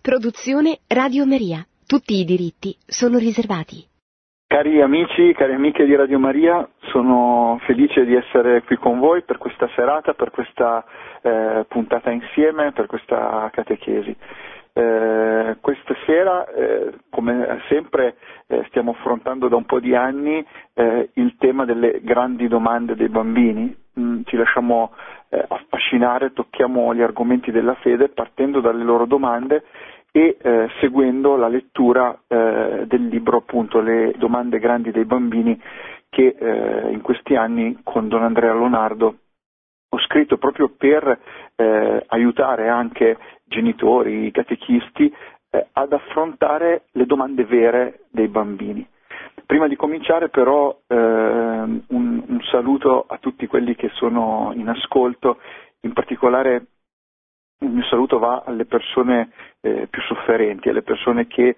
Produzione Radio Maria. Tutti i diritti sono riservati. Cari amici, cari amiche di Radio Maria, sono felice di essere qui con voi per questa serata, per questa puntata insieme, per questa catechesi. Questa sera, come sempre, stiamo affrontando da un po' di anni il tema delle grandi domande dei bambini. Ci lasciamo affascinare, tocchiamo gli argomenti della fede partendo dalle loro domande e seguendo la lettura del libro, appunto, Le domande grandi dei bambini, che in questi anni con Don Andrea Lonardo ho scritto proprio per aiutare anche genitori, catechisti ad affrontare le domande vere dei bambini. Prima di cominciare però un saluto a tutti quelli che sono in ascolto, in particolare il mio saluto va alle persone più sofferenti, alle persone che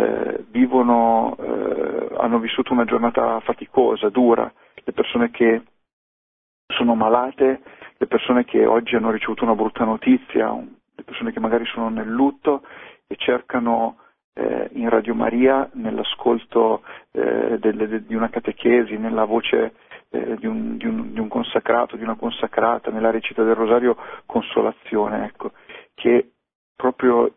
hanno vissuto una giornata faticosa, dura, le persone che sono malate, le persone che oggi hanno ricevuto una brutta notizia, le persone che magari sono nel lutto e cercano in Radio Maria, nell'ascolto di una catechesi, nella voce di un consacrato, di una consacrata, nella recita del rosario, consolazione, ecco, che proprio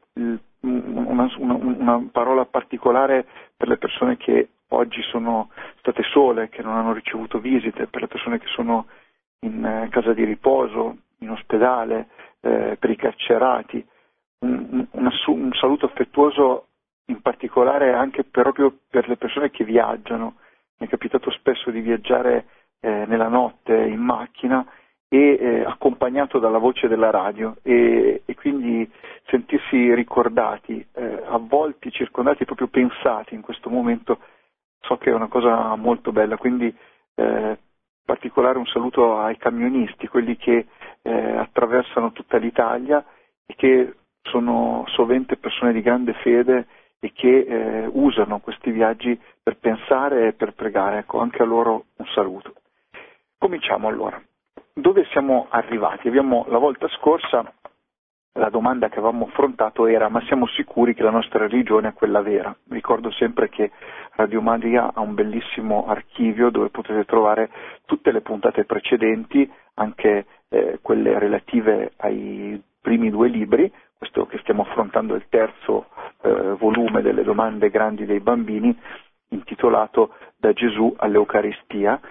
una parola particolare per le persone che oggi sono state sole, che non hanno ricevuto visite, per le persone che sono in casa di riposo, in ospedale, per i carcerati. Un saluto affettuoso in particolare anche proprio per le persone che viaggiano. Mi è capitato spesso di viaggiare nella notte in macchina e accompagnato dalla voce della radio e quindi sentirsi ricordati, avvolti, circondati, proprio pensati in questo momento, so che è una cosa molto bella. Quindi in particolare un saluto ai camionisti, quelli che attraversano tutta l'Italia e che sono sovente persone di grande fede e che usano questi viaggi per pensare e per pregare. Ecco, anche a loro un saluto. Cominciamo allora. Dove siamo arrivati? La volta scorsa la domanda che avevamo affrontato era: ma siamo sicuri che la nostra religione è quella vera? Ricordo sempre che Radio Maria ha un bellissimo archivio dove potete trovare tutte le puntate precedenti, anche quelle relative ai primi 2 libri. Questo che stiamo affrontando è il terzo volume delle domande grandi dei bambini, intitolato Da Gesù all'Eucaristia,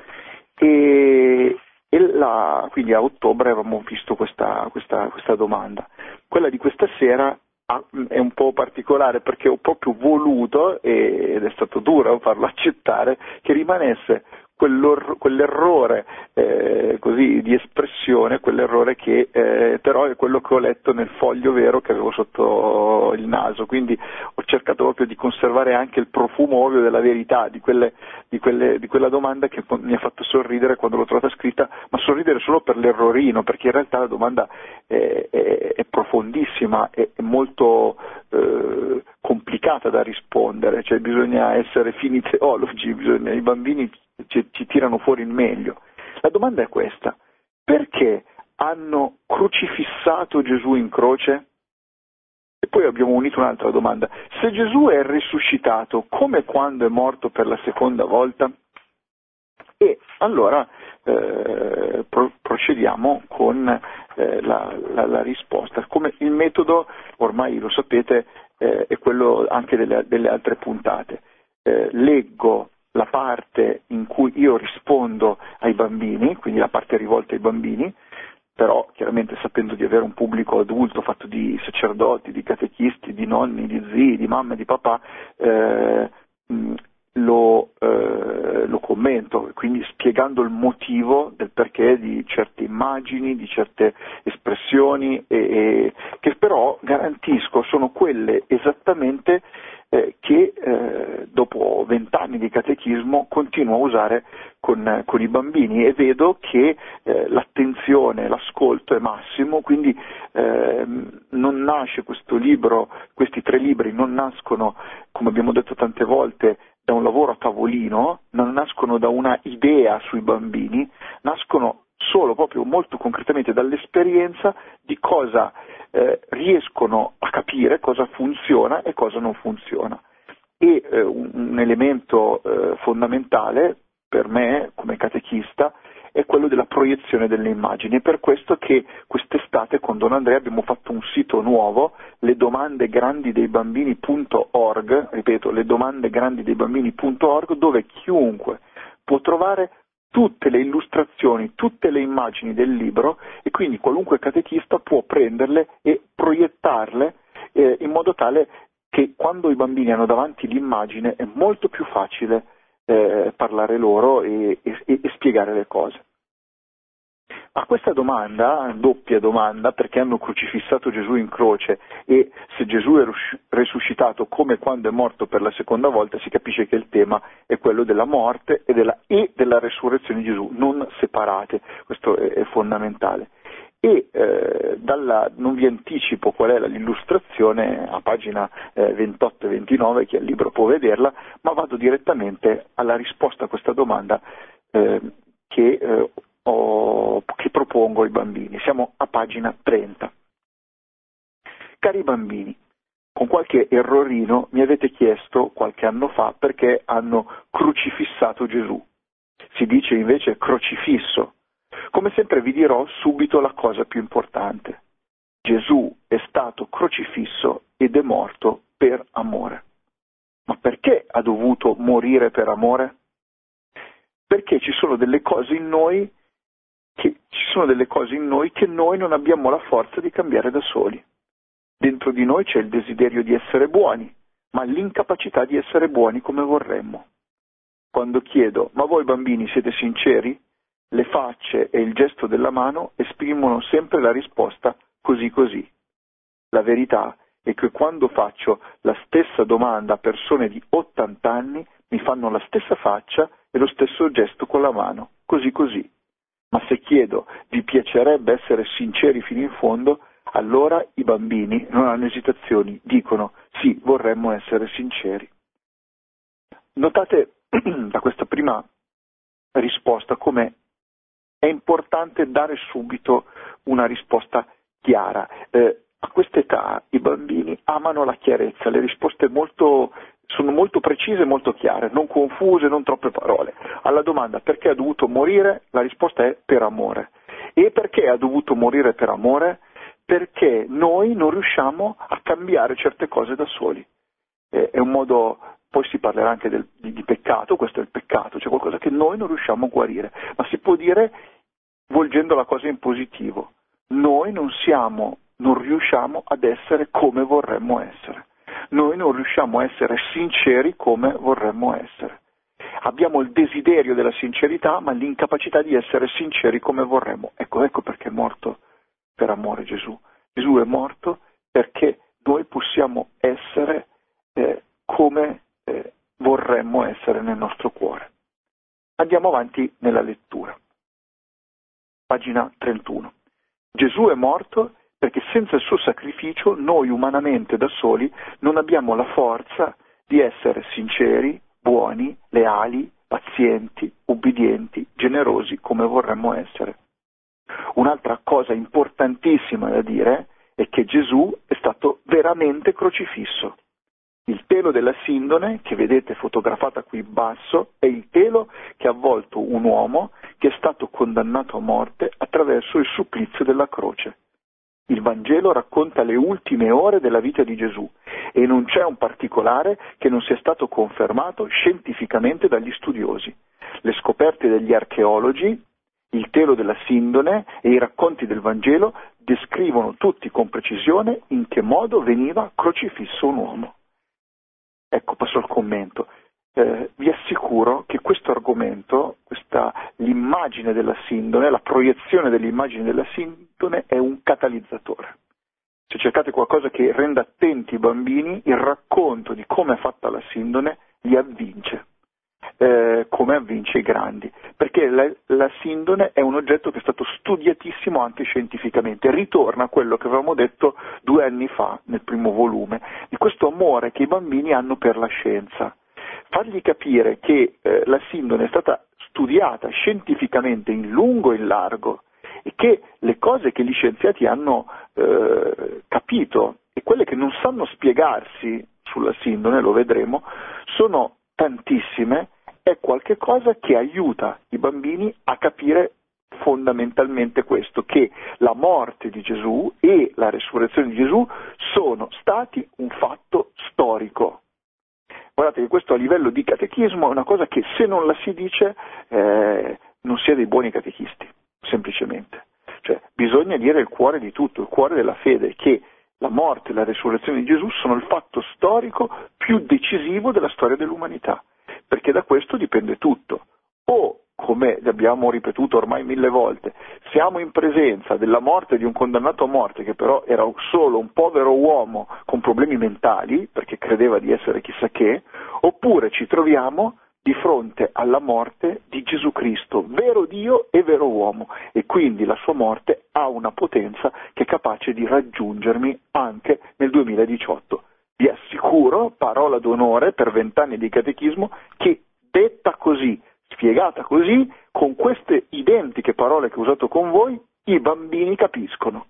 quindi a ottobre avevamo visto questa domanda. Quella di questa sera è un po' particolare perché ho proprio voluto, ed è stato duro farlo accettare, che rimanesse quell'errore così di espressione, quell'errore che però è quello che ho letto nel foglio vero che avevo sotto il naso. Quindi ho cercato proprio di conservare anche il profumo ovvio della verità di quella domanda, che mi ha fatto sorridere quando l'ho trovata scritta, ma sorridere solo per l'errorino, perché in realtà la domanda è profondissima, è molto complicata da rispondere, cioè bisogna essere fini teologi, i bambini ci tirano fuori il meglio. La domanda è questa: perché hanno crocifissato Gesù in croce? E poi abbiamo unito un'altra domanda: se Gesù è risuscitato, come quando è morto per la seconda volta? E allora procediamo con la risposta. Come il metodo, ormai lo sapete, è quello anche delle altre puntate. Leggo la parte in cui io rispondo ai bambini, quindi la parte rivolta ai bambini, però chiaramente sapendo di avere un pubblico adulto fatto di sacerdoti, di catechisti, di nonni, di zii, di mamma e di papà, lo commento, quindi spiegando il motivo del perché di certe immagini, di certe espressioni, che però garantisco sono quelle esattamente che dopo 20 anni di catechismo continuo a usare con i bambini, e vedo che l'attenzione, l'ascolto è massimo. Quindi non nasce questo libro, questi 3 libri non nascono, come abbiamo detto tante volte, da un lavoro a tavolino, non nascono da una idea sui bambini, nascono solo proprio molto concretamente dall'esperienza di cosa riescono a capire, cosa funziona e cosa non funziona. E un elemento fondamentale per me come catechista è quello della proiezione delle immagini. È per questo che quest'estate con Don Andrea abbiamo fatto un sito nuovo, ledomandegrandideibambini.org, ripeto, ledomandegrandideibambini.org, dove chiunque può trovare tutte le illustrazioni, tutte le immagini del libro, e quindi qualunque catechista può prenderle e proiettarle in modo tale che quando i bambini hanno davanti l'immagine è molto più facile parlare loro e spiegare le cose. A questa domanda, doppia domanda, perché hanno crocifissato Gesù in croce e se Gesù è resuscitato come quando è morto per la seconda volta, si capisce che il tema è quello della morte e della resurrezione di Gesù, non separate, questo è fondamentale. E non vi anticipo qual è l'illustrazione, a pagina 28 e 29, chi ha il libro può vederla, ma vado direttamente alla risposta a questa domanda che propongo ai bambini. Siamo a pagina 30. Cari bambini, con qualche errorino mi avete chiesto qualche anno fa perché hanno crocifissato Gesù. Si dice invece crocifisso. Come sempre vi dirò subito la cosa più importante. Gesù è stato crocifisso ed è morto per amore. Ma perché ha dovuto morire per amore? Perché ci sono delle cose in noi che noi non abbiamo la forza di cambiare da soli. Dentro di noi c'è il desiderio di essere buoni, ma l'incapacità di essere buoni come vorremmo. Quando chiedo, ma voi bambini siete sinceri? Le facce e il gesto della mano esprimono sempre la risposta così così. La verità è che quando faccio la stessa domanda a persone di 80 anni, mi fanno la stessa faccia e lo stesso gesto con la mano, così così. Ma se chiedo, vi piacerebbe essere sinceri fino in fondo, allora i bambini non hanno esitazioni, dicono sì, vorremmo essere sinceri. Notate da questa prima risposta come è importante dare subito una risposta chiara. A quest'età i bambini amano la chiarezza, le risposte sono molto precise e molto chiare, non confuse, non troppe parole. Alla domanda perché ha dovuto morire, la risposta è per amore. E perché ha dovuto morire per amore? Perché noi non riusciamo a cambiare certe cose da soli. È un modo, poi si parlerà anche di peccato, questo è il peccato, c'è qualcosa che noi non riusciamo a guarire, ma si può dire volgendo la cosa in positivo. Noi non riusciamo ad essere come vorremmo essere. Noi non riusciamo a essere sinceri come vorremmo essere. Abbiamo il desiderio della sincerità, ma l'incapacità di essere sinceri come vorremmo. Ecco perché è morto per amore Gesù. Gesù è morto perché noi possiamo essere come vorremmo essere nel nostro cuore. Andiamo avanti nella lettura. Pagina 31. Gesù è morto perché senza il suo sacrificio noi umanamente da soli non abbiamo la forza di essere sinceri, buoni, leali, pazienti, ubbidienti, generosi come vorremmo essere. Un'altra cosa importantissima da dire è che Gesù è stato veramente crocifisso. Il telo della sindone, che vedete fotografata qui in basso, è il telo che ha avvolto un uomo che è stato condannato a morte attraverso il supplizio della croce. Il Vangelo racconta le ultime ore della vita di Gesù e non c'è un particolare che non sia stato confermato scientificamente dagli studiosi. Le scoperte degli archeologi, il telo della sindone e i racconti del Vangelo descrivono tutti con precisione in che modo veniva crocifisso un uomo. Ecco, passo al commento. Vi assicuro che questo argomento, l'immagine della sindone, la proiezione dell'immagine della sindone è un catalizzatore. Se cercate qualcosa che renda attenti i bambini, il racconto di come è fatta la sindone li avvince, come avvince i grandi, perché la sindone è un oggetto che è stato studiatissimo anche scientificamente, ritorna a quello che avevamo detto 2 anni fa nel primo volume, di questo amore che i bambini hanno per la scienza. Fargli capire che la sindone è stata studiata scientificamente in lungo e in largo, e che le cose che gli scienziati hanno capito e quelle che non sanno spiegarsi sulla sindone, lo vedremo, sono tantissime, è qualche cosa che aiuta i bambini a capire fondamentalmente questo, che la morte di Gesù e la resurrezione di Gesù sono stati un fatto storico. Guardate che questo a livello di catechismo è una cosa che se non la si dice non si è dei buoni catechisti, semplicemente. Cioè bisogna dire il cuore di tutto, il cuore della fede, che la morte e la resurrezione di Gesù sono il fatto storico più decisivo della storia dell'umanità, perché da questo dipende tutto. O, come abbiamo ripetuto ormai 1000 volte, siamo in presenza della morte di un condannato a morte che però era solo un povero uomo con problemi mentali, perché credeva di essere chissà che, oppure ci troviamo di fronte alla morte di Gesù Cristo, vero Dio e vero uomo, e quindi la sua morte ha una potenza che è capace di raggiungermi anche nel 2018. Vi assicuro, parola d'onore per 20 anni di catechismo, che detta così, spiegata così, con queste identiche parole che ho usato con voi, i bambini capiscono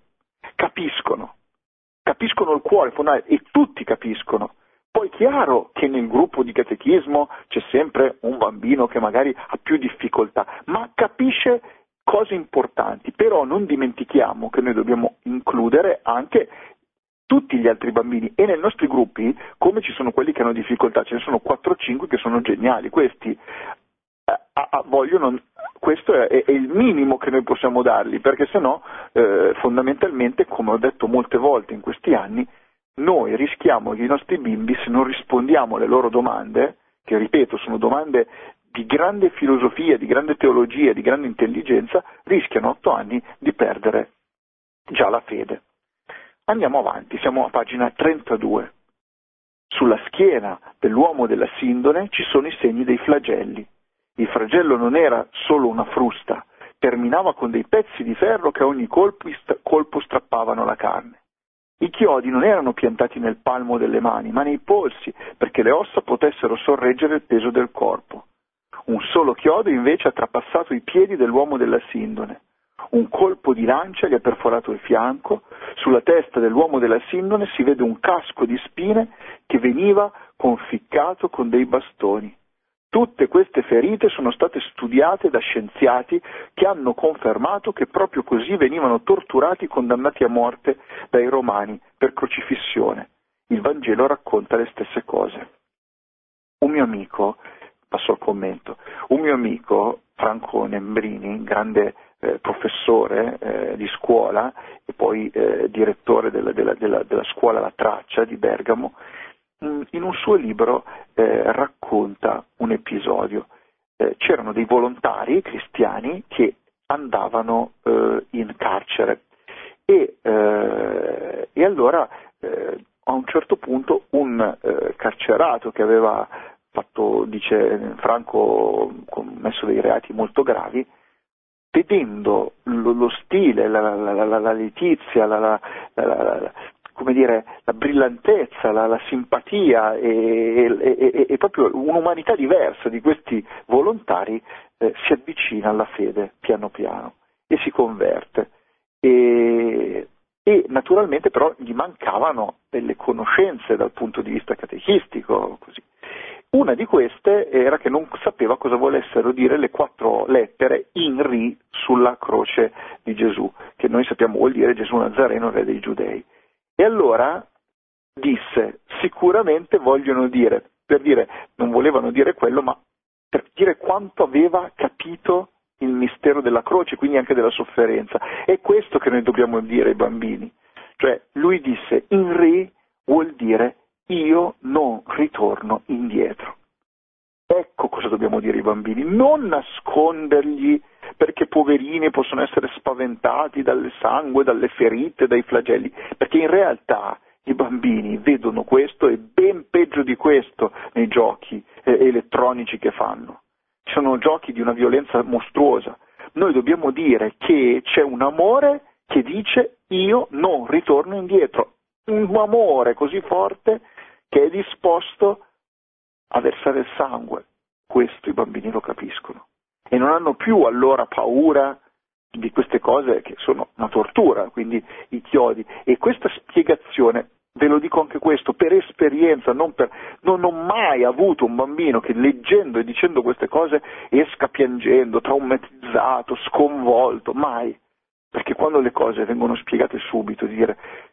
il cuore fondamentale, e tutti capiscono. Poi è chiaro che nel gruppo di catechismo c'è sempre un bambino che magari ha più difficoltà, ma capisce cose importanti, però non dimentichiamo che noi dobbiamo includere anche tutti gli altri bambini, e nei nostri gruppi, come ci sono quelli che hanno difficoltà, ce ne sono 4-5 che sono geniali, questi vogliono, questo è il minimo che noi possiamo dargli, perché sennò fondamentalmente, come ho detto molte volte in questi anni, noi rischiamo che i nostri bimbi, se non rispondiamo alle loro domande, che ripeto sono domande di grande filosofia, di grande teologia, di grande intelligenza, rischiano a 8 anni di perdere già la fede. Andiamo avanti, siamo a pagina 32. Sulla schiena dell'uomo della sindone ci sono i segni dei flagelli. Il flagello non era solo una frusta, terminava con dei pezzi di ferro che a ogni colpo strappavano la carne. I chiodi non erano piantati nel palmo delle mani, ma nei polsi, perché le ossa potessero sorreggere il peso del corpo. Un solo chiodo invece ha trapassato i piedi dell'uomo della sindone. Un colpo di lancia gli ha perforato il fianco, sulla testa dell'uomo della sindone si vede un casco di spine che veniva conficcato con dei bastoni. Tutte queste ferite sono state studiate da scienziati che hanno confermato che proprio così venivano torturati i condannati a morte dai romani per crocifissione. Il Vangelo racconta le stesse cose. Un mio amico, passo al commento, un mio amico, Franco Nembrini, grande professore di scuola e poi direttore della scuola La Traccia di Bergamo, in un suo libro racconta un episodio. C'erano dei volontari cristiani che andavano in carcere e allora a un certo punto un carcerato che aveva fatto, dice Franco, commesso dei reati molto gravi, vedendo lo stile, la letizia, come dire, la brillantezza, la simpatia e proprio un'umanità diversa di questi volontari, si avvicina alla fede piano piano e si converte. E naturalmente però gli mancavano delle conoscenze dal punto di vista catechistico, così. Una di queste era che non sapeva cosa volessero dire le 4 lettere INRI sulla croce di Gesù, che noi sappiamo vuol dire Gesù Nazareno, re dei Giudei. E allora disse, sicuramente vogliono dire, per dire, non volevano dire quello, ma per dire quanto aveva capito il mistero della croce, quindi anche della sofferenza. È questo che noi dobbiamo dire ai bambini. Cioè, lui disse, INRI vuol dire io non ritorno indietro. Ecco cosa dobbiamo dire ai bambini, non nascondergli, perché poverini possono essere spaventati dal sangue, dalle ferite, dai flagelli, perché in realtà i bambini vedono questo e ben peggio di questo nei giochi elettronici che fanno. Sono giochi di una violenza mostruosa. Noi dobbiamo dire che c'è un amore che dice io non ritorno indietro, un amore così forte che è disposto a versare il sangue. Questo i bambini lo capiscono. e non hanno più allora paura di queste cose che sono una tortura, quindi i chiodi. E questa spiegazione, ve lo dico anche questo, per esperienza, non ho mai avuto un bambino che leggendo e dicendo queste cose esca piangendo, traumatizzato, sconvolto, mai. Perché quando le cose vengono spiegate subito, dire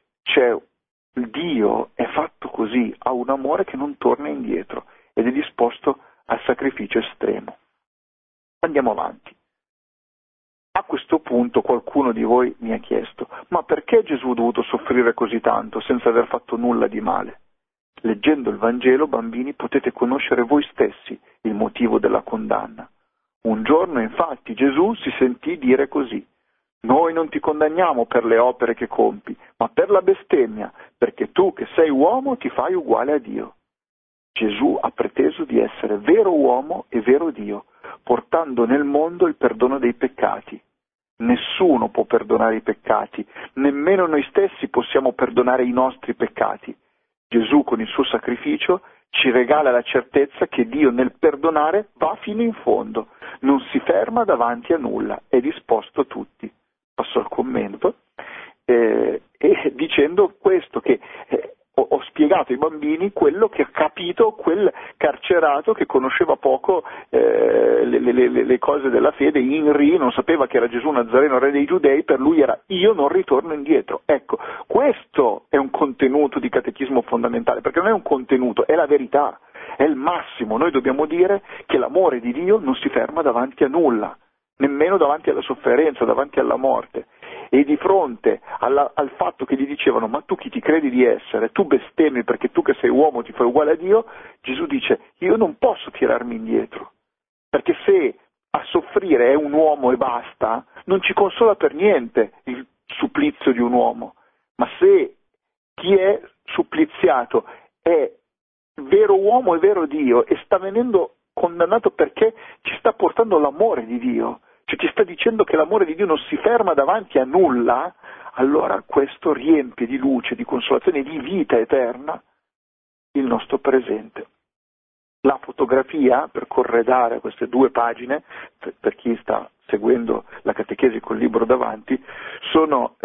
Dio è fatto così, ha un amore che non torna indietro ed è disposto al sacrificio estremo. Andiamo avanti. A questo punto qualcuno di voi mi ha chiesto: ma perché Gesù ha dovuto soffrire così tanto senza aver fatto nulla di male? Leggendo il Vangelo, bambini, potete conoscere voi stessi il motivo della condanna. Un giorno, infatti, Gesù si sentì dire così: noi non ti condanniamo per le opere che compi, ma per la bestemmia, perché tu che sei uomo ti fai uguale a Dio. Gesù ha preteso di essere vero uomo e vero Dio, portando nel mondo il perdono dei peccati. Nessuno può perdonare i peccati, nemmeno noi stessi possiamo perdonare i nostri peccati. Gesù con il suo sacrificio ci regala la certezza che Dio nel perdonare va fino in fondo, non si ferma davanti a nulla, è disposto a tutti. Passo al commento, e dicendo questo, che ho spiegato ai bambini quello che ha capito quel carcerato che conosceva poco le cose della fede, Inri, non sapeva che era Gesù Nazareno, re dei Giudei, per lui era io non ritorno indietro. Ecco, questo è un contenuto di catechismo fondamentale, perché non è un contenuto, è la verità, è il massimo. Noi dobbiamo dire che l'amore di Dio non si ferma davanti a nulla, nemmeno davanti alla sofferenza, davanti alla morte. E di fronte al fatto che gli dicevano ma tu chi ti credi di essere? Tu bestemmi perché tu che sei uomo ti fai uguale a Dio? Gesù dice io non posso tirarmi indietro, perché se a soffrire è un uomo e basta, non ci consola per niente il supplizio di un uomo, ma se chi è suppliziato è vero uomo e vero Dio e sta venendo condannato perché ci sta portando l'amore di Dio, cioè ci sta dicendo che l'amore di Dio non si ferma davanti a nulla, allora questo riempie di luce, di consolazione, di vita eterna il nostro presente. La fotografia, per corredare queste 2 pagine, per chi sta seguendo la catechesi col libro davanti, sono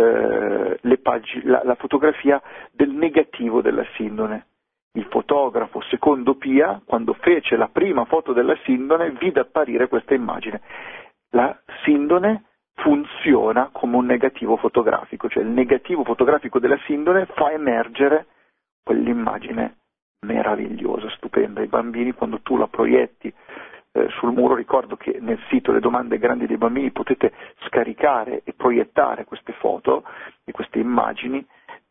la fotografia del negativo della sindone. Il fotografo, secondo Pia, quando fece la prima foto della sindone, vide apparire questa immagine. La sindone funziona come un negativo fotografico, cioè il negativo fotografico della sindone fa emergere quell'immagine meravigliosa, stupenda. I bambini, quando tu la proietti sul muro, ricordo che nel sito Le domande grandi dei bambini potete scaricare e proiettare queste foto e queste immagini,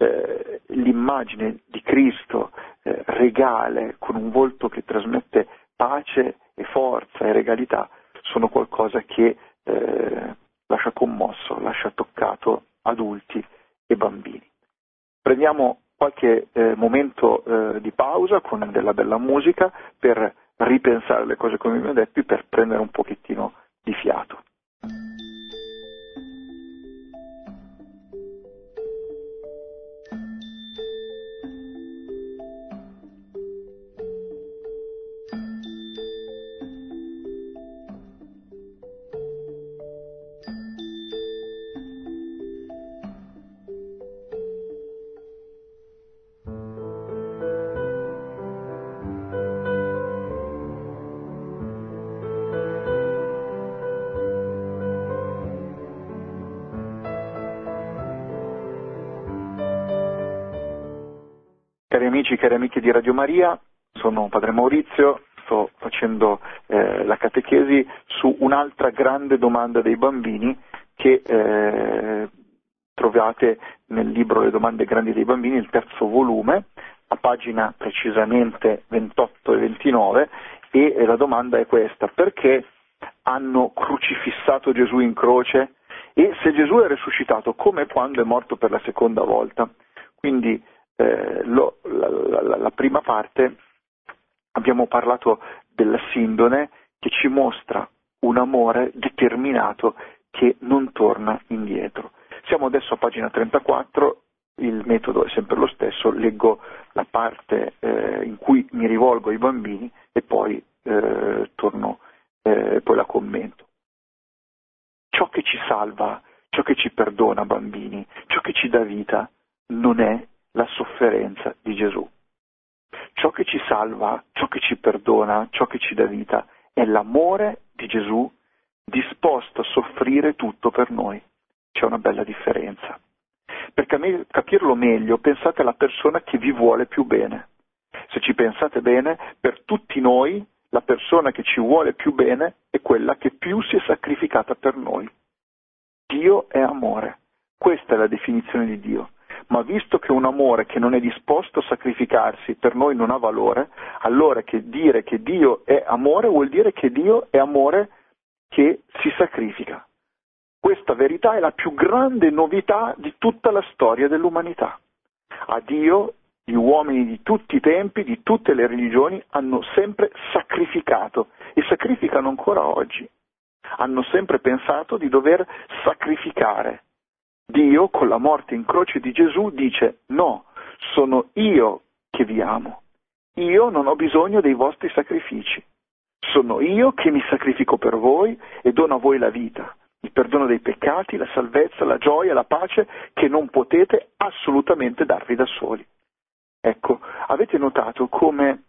l'immagine di Cristo regale, con un volto che trasmette pace e forza e regalità, sono qualcosa che lascia commosso, lascia toccato adulti e bambini. Prendiamo qualche momento di pausa con della bella musica per ripensare le cose come vi ho detto, per prendere un pochettino di fiato. Cari amici, cari amiche di Radio Maria, sono Padre Maurizio, sto facendo la catechesi su un'altra grande domanda dei bambini che trovate nel libro Le domande grandi dei bambini, il 3° volume, a pagina precisamente 28 e 29, e la domanda è questa: perché hanno crocifissato Gesù in croce? E se Gesù è risuscitato, come e quando è morto per la seconda volta? Quindi la prima parte abbiamo parlato della sindone che ci mostra un amore determinato che non torna indietro. Siamo adesso a pagina 34, il metodo è sempre lo stesso, leggo la parte in cui mi rivolgo ai bambini e poi poi la commento. che ci salva, ciò che ci perdona, bambini, ciò che ci dà vita, non è la sofferenza di Gesù. Ciò che ci salva, ciò che ci perdona, ciò che ci dà vita, è l'amore di Gesù disposto a soffrire tutto per noi. C'è una bella differenza. Per capirlo meglio, pensate alla persona che vi vuole più bene. Se ci pensate bene, per tutti noi, la persona che ci vuole più bene è quella che più si è sacrificata per noi. Dio è amore. Questa è la definizione di Dio. Ma visto che un amore che non è disposto a sacrificarsi per noi non ha valore, allora dire che Dio è amore vuol dire che Dio è amore che si sacrifica. Questa verità è la più grande novità di tutta la storia dell'umanità. A Dio, gli uomini di tutti i tempi, di tutte le religioni, hanno sempre sacrificato e sacrificano ancora oggi. Hanno sempre pensato di dover sacrificare. Dio, con la morte in croce di Gesù, dice: no, sono io che vi amo. Io non ho bisogno dei vostri sacrifici. Sono io che mi sacrifico per voi e dono a voi la vita, il perdono dei peccati, la salvezza, la gioia, la pace che non potete assolutamente darvi da soli. Ecco, avete notato come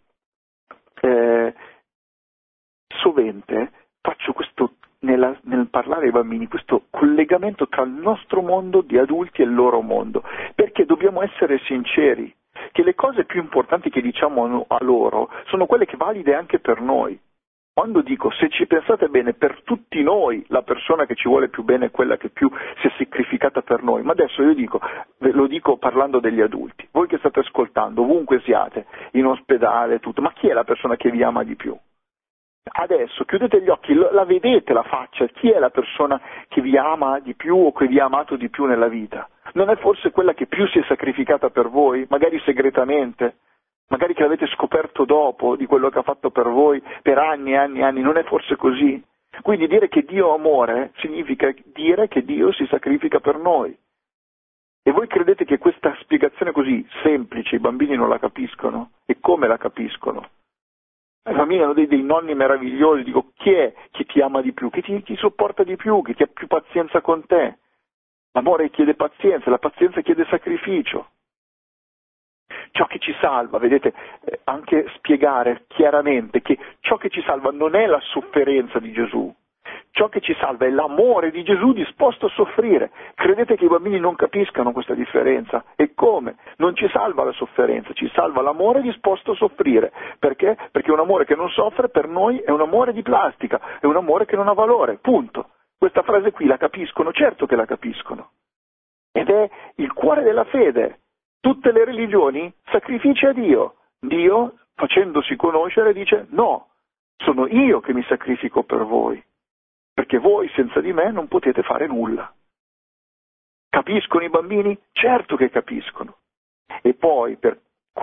sovente faccio questo, nel parlare ai bambini, questo collegamento tra il nostro mondo di adulti e il loro mondo, perché dobbiamo essere sinceri che le cose più importanti che diciamo a loro sono quelle che valide anche per noi. Quando dico, se ci pensate bene, per tutti noi la persona che ci vuole più bene è quella che più si è sacrificata per noi, ma adesso io dico, ve lo dico parlando degli adulti, voi che state ascoltando, ovunque siate, in ospedale, tutto, ma chi è la persona che vi ama di più? Adesso chiudete gli occhi, la vedete la faccia, chi è la persona che vi ama di più o che vi ha amato di più nella vita? Non è forse quella che più si è sacrificata per voi, magari segretamente? Magari che l'avete scoperto dopo di quello che ha fatto per voi per anni e anni e anni, non è forse così? Quindi dire che Dio è amore significa dire che Dio si sacrifica per noi. E voi credete che questa spiegazione così semplice i bambini non la capiscono? E come la capiscono? I bambini hanno dei nonni meravigliosi, dico, chi è che ti ama di più, che ti sopporta di più, che ti ha più pazienza con te? L'amore chiede pazienza, la pazienza chiede sacrificio. Ciò che ci salva, vedete, anche spiegare chiaramente che ciò che ci salva non è la sofferenza di Gesù, ciò che ci salva è l'amore di Gesù disposto a soffrire. Credete che i bambini non capiscano questa differenza? E come? Non ci salva la sofferenza, ci salva l'amore disposto a soffrire. Perché? Perché un amore che non soffre per noi è un amore di plastica, è un amore che non ha valore, punto. Questa frase qui la capiscono? Certo che la capiscono. Ed è il cuore della fede. Tutte le religioni, sacrifici a Dio. Dio, facendosi conoscere, dice: no, sono io che mi sacrifico per voi, perché voi senza di me non potete fare nulla. Capiscono i bambini? Certo che capiscono. E poi, per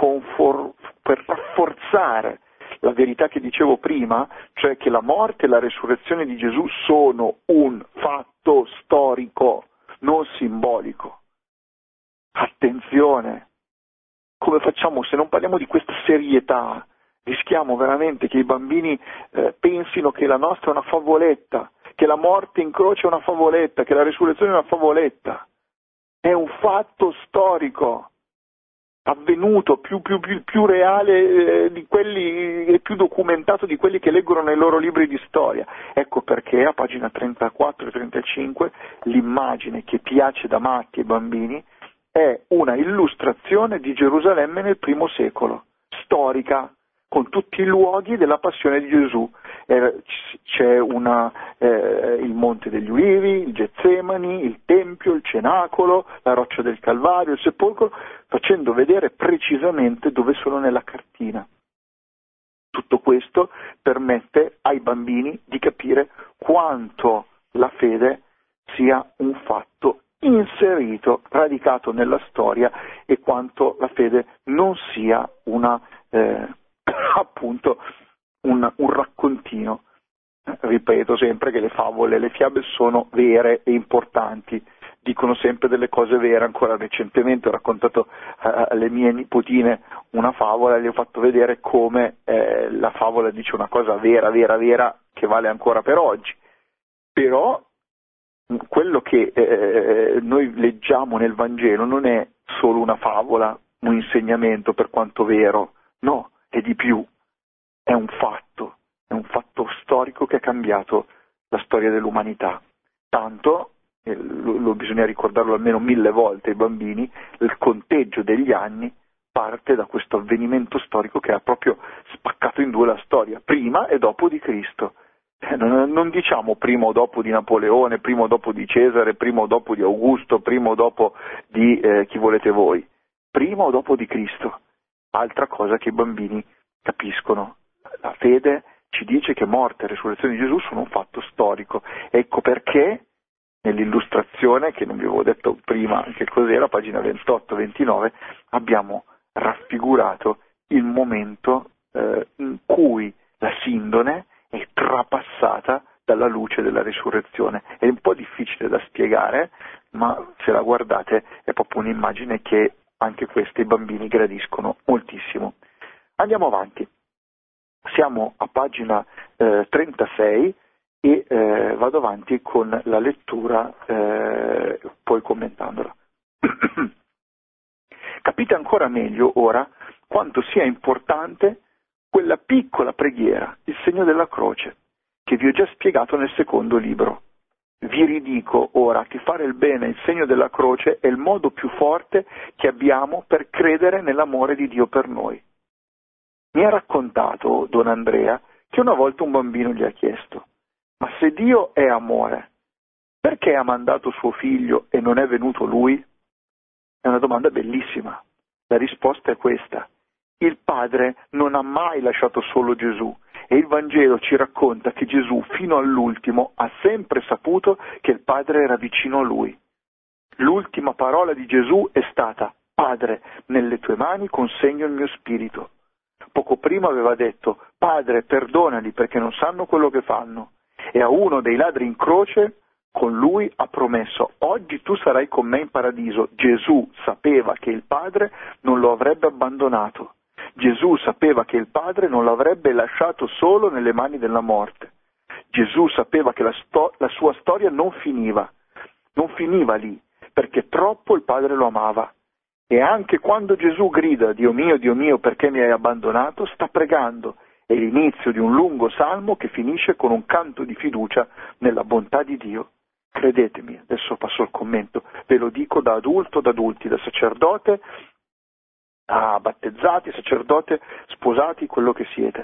rafforzare la verità che dicevo prima, cioè che la morte e la resurrezione di Gesù sono un fatto storico, non simbolico. Attenzione, come facciamo se non parliamo di questa serietà? Rischiamo veramente che i bambini pensino che la nostra è una favoletta, che la morte in croce è una favoletta, che la resurrezione è una favoletta. È un fatto storico, avvenuto, più reale di quelli, e più documentato di quelli che leggono nei loro libri di storia. Ecco perché a pagina 34 e 35 l'immagine che piace da matti ai bambini è una illustrazione di Gerusalemme nel primo secolo, storica, con tutti i luoghi della passione di Gesù. C'è il Monte degli Ulivi, il Getsemani, il Tempio, il Cenacolo, la Roccia del Calvario, il Sepolcro, facendo vedere precisamente dove sono nella cartina. Tutto questo permette ai bambini di capire quanto la fede sia un fatto inserito, radicato nella storia, e quanto la fede non sia appunto un raccontino. Ripeto sempre che le favole e le fiabe sono vere e importanti, dicono sempre delle cose vere. Ancora recentemente ho raccontato alle mie nipotine una favola e le ho fatto vedere come la favola dice una cosa vera che vale ancora per oggi. Però quello che noi leggiamo nel Vangelo non è solo una favola, un insegnamento per quanto vero, no, è di più, è un fatto storico che ha cambiato la storia dell'umanità. Tanto, lo bisogna ricordarlo almeno 1000 volte ai bambini, il conteggio degli anni parte da questo avvenimento storico che ha proprio spaccato in due la storia, prima e dopo di Cristo. Non diciamo prima o dopo di Napoleone, prima o dopo di Cesare, prima o dopo di Augusto, prima o dopo di chi volete voi, prima o dopo di Cristo. Altra cosa che i bambini capiscono. La fede ci dice che morte e risurrezione di Gesù sono un fatto storico. Ecco perché nell'illustrazione, che non vi avevo detto prima che cos'era, pagina 28-29, abbiamo raffigurato il momento in cui la sindone è trapassata dalla luce della risurrezione. È un po' difficile da spiegare, ma se la guardate è proprio un'immagine che anche questi bambini gradiscono moltissimo. Andiamo avanti. Siamo a pagina 36 e vado avanti con la lettura, poi commentandola. Capite ancora meglio ora quanto sia importante quella piccola preghiera, il segno della croce, che vi ho già spiegato nel secondo libro. Vi ridico ora che fare il bene, il segno della croce, è il modo più forte che abbiamo per credere nell'amore di Dio per noi. Mi ha raccontato Don Andrea che una volta un bambino gli ha chiesto: ma se Dio è amore, perché ha mandato suo figlio e non è venuto lui? È una domanda bellissima. La risposta è questa: il Padre non ha mai lasciato solo Gesù e il Vangelo ci racconta che Gesù fino all'ultimo ha sempre saputo che il Padre era vicino a lui. L'ultima parola di Gesù è stata: Padre, nelle tue mani consegno il mio spirito. Poco prima aveva detto: Padre, perdonali perché non sanno quello che fanno. E a uno dei ladri in croce con lui ha promesso: oggi tu sarai con me in paradiso. Gesù sapeva che il Padre non lo avrebbe abbandonato. Gesù sapeva che il Padre non l'avrebbe lasciato solo nelle mani della morte. Gesù sapeva che la sua storia non finiva lì, perché troppo il Padre lo amava. E anche quando Gesù grida: Dio mio, perché mi hai abbandonato?, sta pregando. È l'inizio di un lungo salmo che finisce con un canto di fiducia nella bontà di Dio. Credetemi, adesso passo al commento, ve lo dico da adulto, da adulti, da sacerdote, a battezzati, sacerdote, sposati, quello che siete.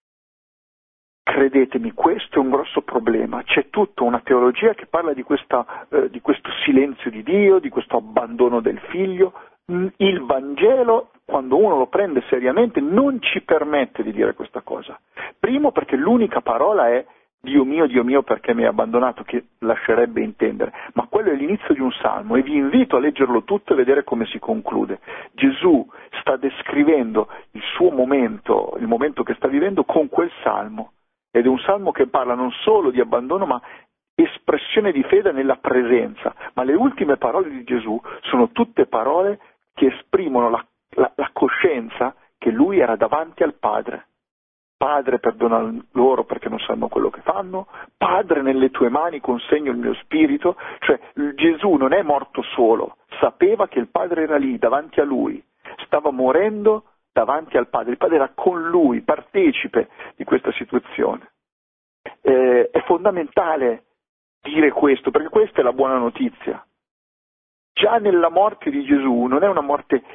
Credetemi, questo è un grosso problema. C'è tutta una teologia che parla di questo silenzio di Dio, di questo abbandono del figlio. Il Vangelo, quando uno lo prende seriamente, non ci permette di dire questa cosa. Primo, perché l'unica parola è Dio mio, perché mi hai abbandonato, che lascerebbe intendere. Ma quello è l'inizio di un salmo e vi invito a leggerlo tutto e vedere come si conclude. Gesù sta descrivendo il suo momento, il momento che sta vivendo con quel salmo. Ed è un salmo che parla non solo di abbandono, ma espressione di fede nella presenza. Ma le ultime parole di Gesù sono tutte parole che esprimono la coscienza che lui era davanti al Padre. Padre, perdona loro perché non sanno quello che fanno. Padre, nelle tue mani consegno il mio spirito. Cioè Gesù non è morto solo, sapeva che il Padre era lì, davanti a lui. Stava morendo davanti al Padre. Il Padre era con lui, partecipe di questa situazione. È fondamentale dire questo, perché questa è la buona notizia. Già nella morte di Gesù non è una morte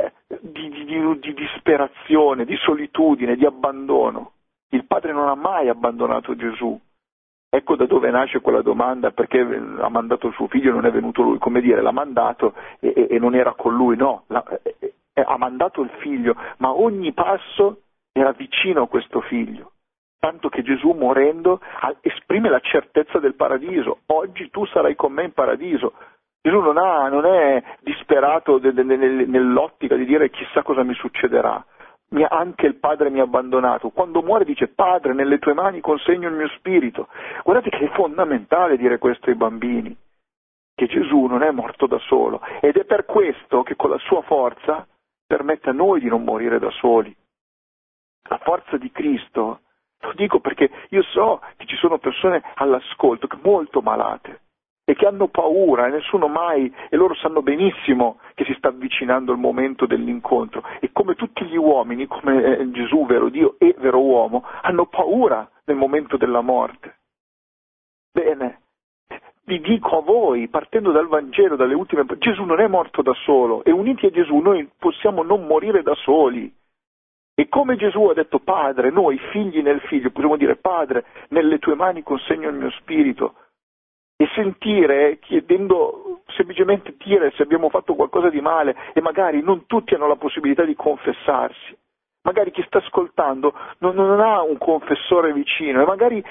di disperazione, di solitudine, di abbandono. Il Padre non ha mai abbandonato Gesù. Ecco da dove nasce quella domanda: perché ha mandato il suo figlio e non è venuto lui? Come dire, l'ha mandato e non era con lui, no, ha mandato il figlio, ma ogni passo era vicino a questo figlio. Tanto che Gesù, morendo, esprime la certezza del paradiso. Oggi tu sarai con me in paradiso. Gesù non è disperato nell'ottica di dire chissà cosa mi succederà. Anche il Padre mi ha abbandonato. Quando muore dice: Padre, nelle tue mani consegno il mio spirito. Guardate che è fondamentale dire questo ai bambini, che Gesù non è morto da solo. Ed è per questo che con la sua forza permette a noi di non morire da soli. La forza di Cristo, lo dico perché io so che ci sono persone all'ascolto molto malate, e che hanno paura e nessuno mai, e loro sanno benissimo che si sta avvicinando il momento dell'incontro, e come tutti gli uomini, come Gesù, vero Dio e vero uomo, hanno paura nel momento della morte. Bene, vi dico a voi, partendo dal Vangelo, dalle ultime, Gesù non è morto da solo, e uniti a Gesù noi possiamo non morire da soli. E come Gesù ha detto Padre, noi figli nel Figlio, possiamo dire Padre, nelle tue mani consegno il mio spirito, e sentire, chiedendo semplicemente dire se abbiamo fatto qualcosa di male, e magari non tutti hanno la possibilità di confessarsi. Magari chi sta ascoltando non ha un confessore vicino, e magari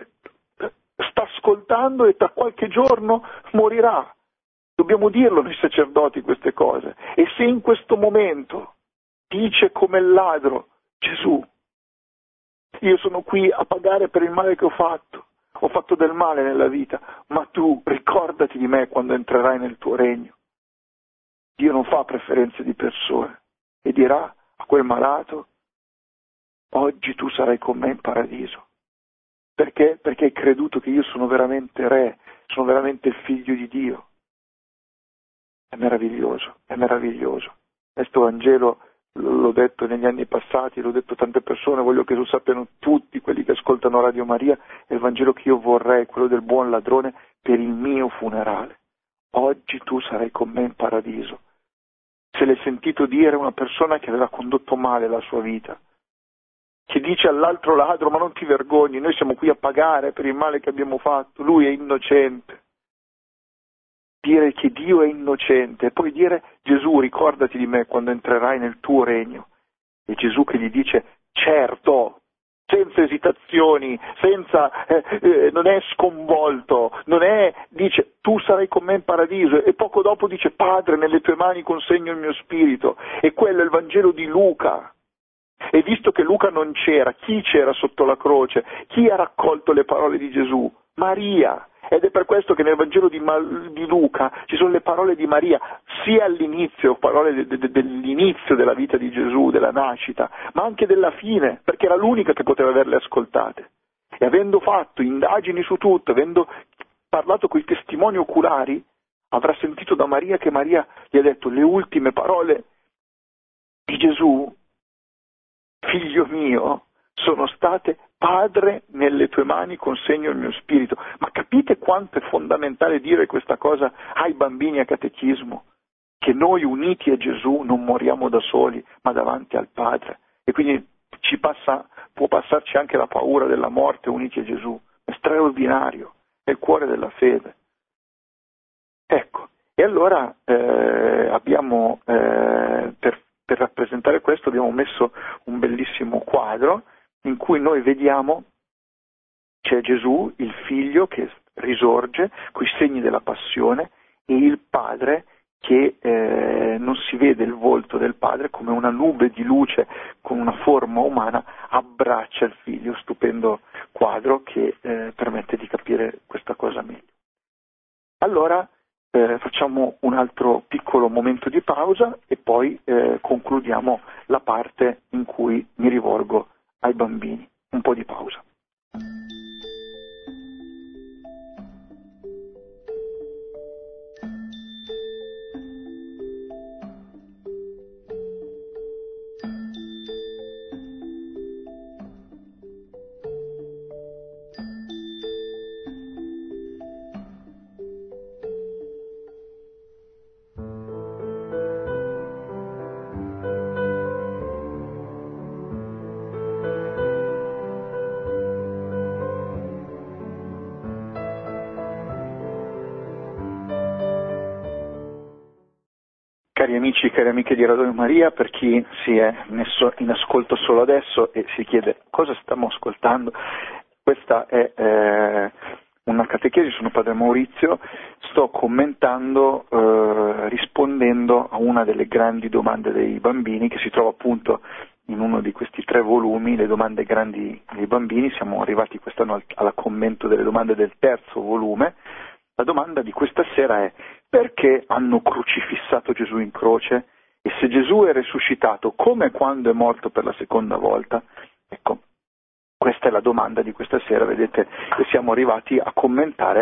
sta ascoltando e tra qualche giorno morirà. Dobbiamo dirlo noi sacerdoti queste cose. E se in questo momento dice come il ladro, Gesù, io sono qui a pagare per il male che ho fatto del male nella vita, ma tu ricordati di me quando entrerai nel tuo regno. Dio non fa preferenze di persone, e dirà a quel malato, oggi tu sarai con me in paradiso. Perché? Perché hai creduto che io sono veramente re, sono veramente il figlio di Dio. È meraviglioso, è meraviglioso. Questo Vangelo l'ho detto negli anni passati, l'ho detto a tante persone, voglio che lo sappiano tutti quelli che ascoltano Radio Maria, è il Vangelo che io vorrei, quello del buon ladrone, per il mio funerale. Oggi tu sarai con me in paradiso. Se l'hai sentito dire una persona che aveva condotto male la sua vita, che dice all'altro ladro, ma non ti vergogni, noi siamo qui a pagare per il male che abbiamo fatto, lui è innocente. Dire che Dio è innocente, e poi dire, Gesù, ricordati di me quando entrerai nel tuo regno. E Gesù che gli dice, certo, senza esitazioni, non è sconvolto, dice, tu sarai con me in paradiso, e poco dopo dice, Padre, nelle tue mani consegno il mio spirito. E quello è il Vangelo di Luca. E visto che Luca non c'era, chi c'era sotto la croce? Chi ha raccolto le parole di Gesù? Maria. Ed è per questo che nel Vangelo di Luca ci sono le parole di Maria, sia all'inizio, parole dell'inizio della vita di Gesù, della nascita, ma anche della fine, perché era l'unica che poteva averle ascoltate. E avendo fatto indagini su tutto, avendo parlato con i testimoni oculari, avrà sentito da Maria che Maria gli ha detto le ultime parole di Gesù, figlio mio, sono state Padre, nelle tue mani consegno il mio spirito. Ma capite quanto è fondamentale dire questa cosa ai bambini a catechismo? Che noi uniti a Gesù non moriamo da soli, ma davanti al Padre. E quindi può passarci anche la paura della morte uniti a Gesù. È straordinario, è il cuore della fede. Ecco, e allora abbiamo, per rappresentare questo, abbiamo messo un bellissimo quadro in cui noi vediamo c'è Gesù, il figlio che risorge con i segni della passione, e il padre che non si vede il volto del padre, come una nube di luce con una forma umana abbraccia il figlio. Stupendo quadro che permette di capire questa cosa meglio. Allora facciamo un altro piccolo momento di pausa e poi concludiamo la parte in cui mi rivolgo ai bambini. Un po' di pausa. Cari amici, cari amiche di Radio Maria, per chi si è messo in ascolto solo adesso e si chiede cosa stiamo ascoltando, questa è una catechesi, sono Padre Maurizio, sto commentando, rispondendo a una delle grandi domande dei bambini che si trova appunto in uno di questi 3 volumi, le domande grandi dei bambini. Siamo arrivati quest'anno al commento delle domande del 3° volume. La domanda di questa sera è: perché hanno crocifissato Gesù in croce? E se Gesù è risuscitato, come e quando è morto per la seconda volta? Ecco, questa è la domanda di questa sera, vedete che siamo arrivati a commentare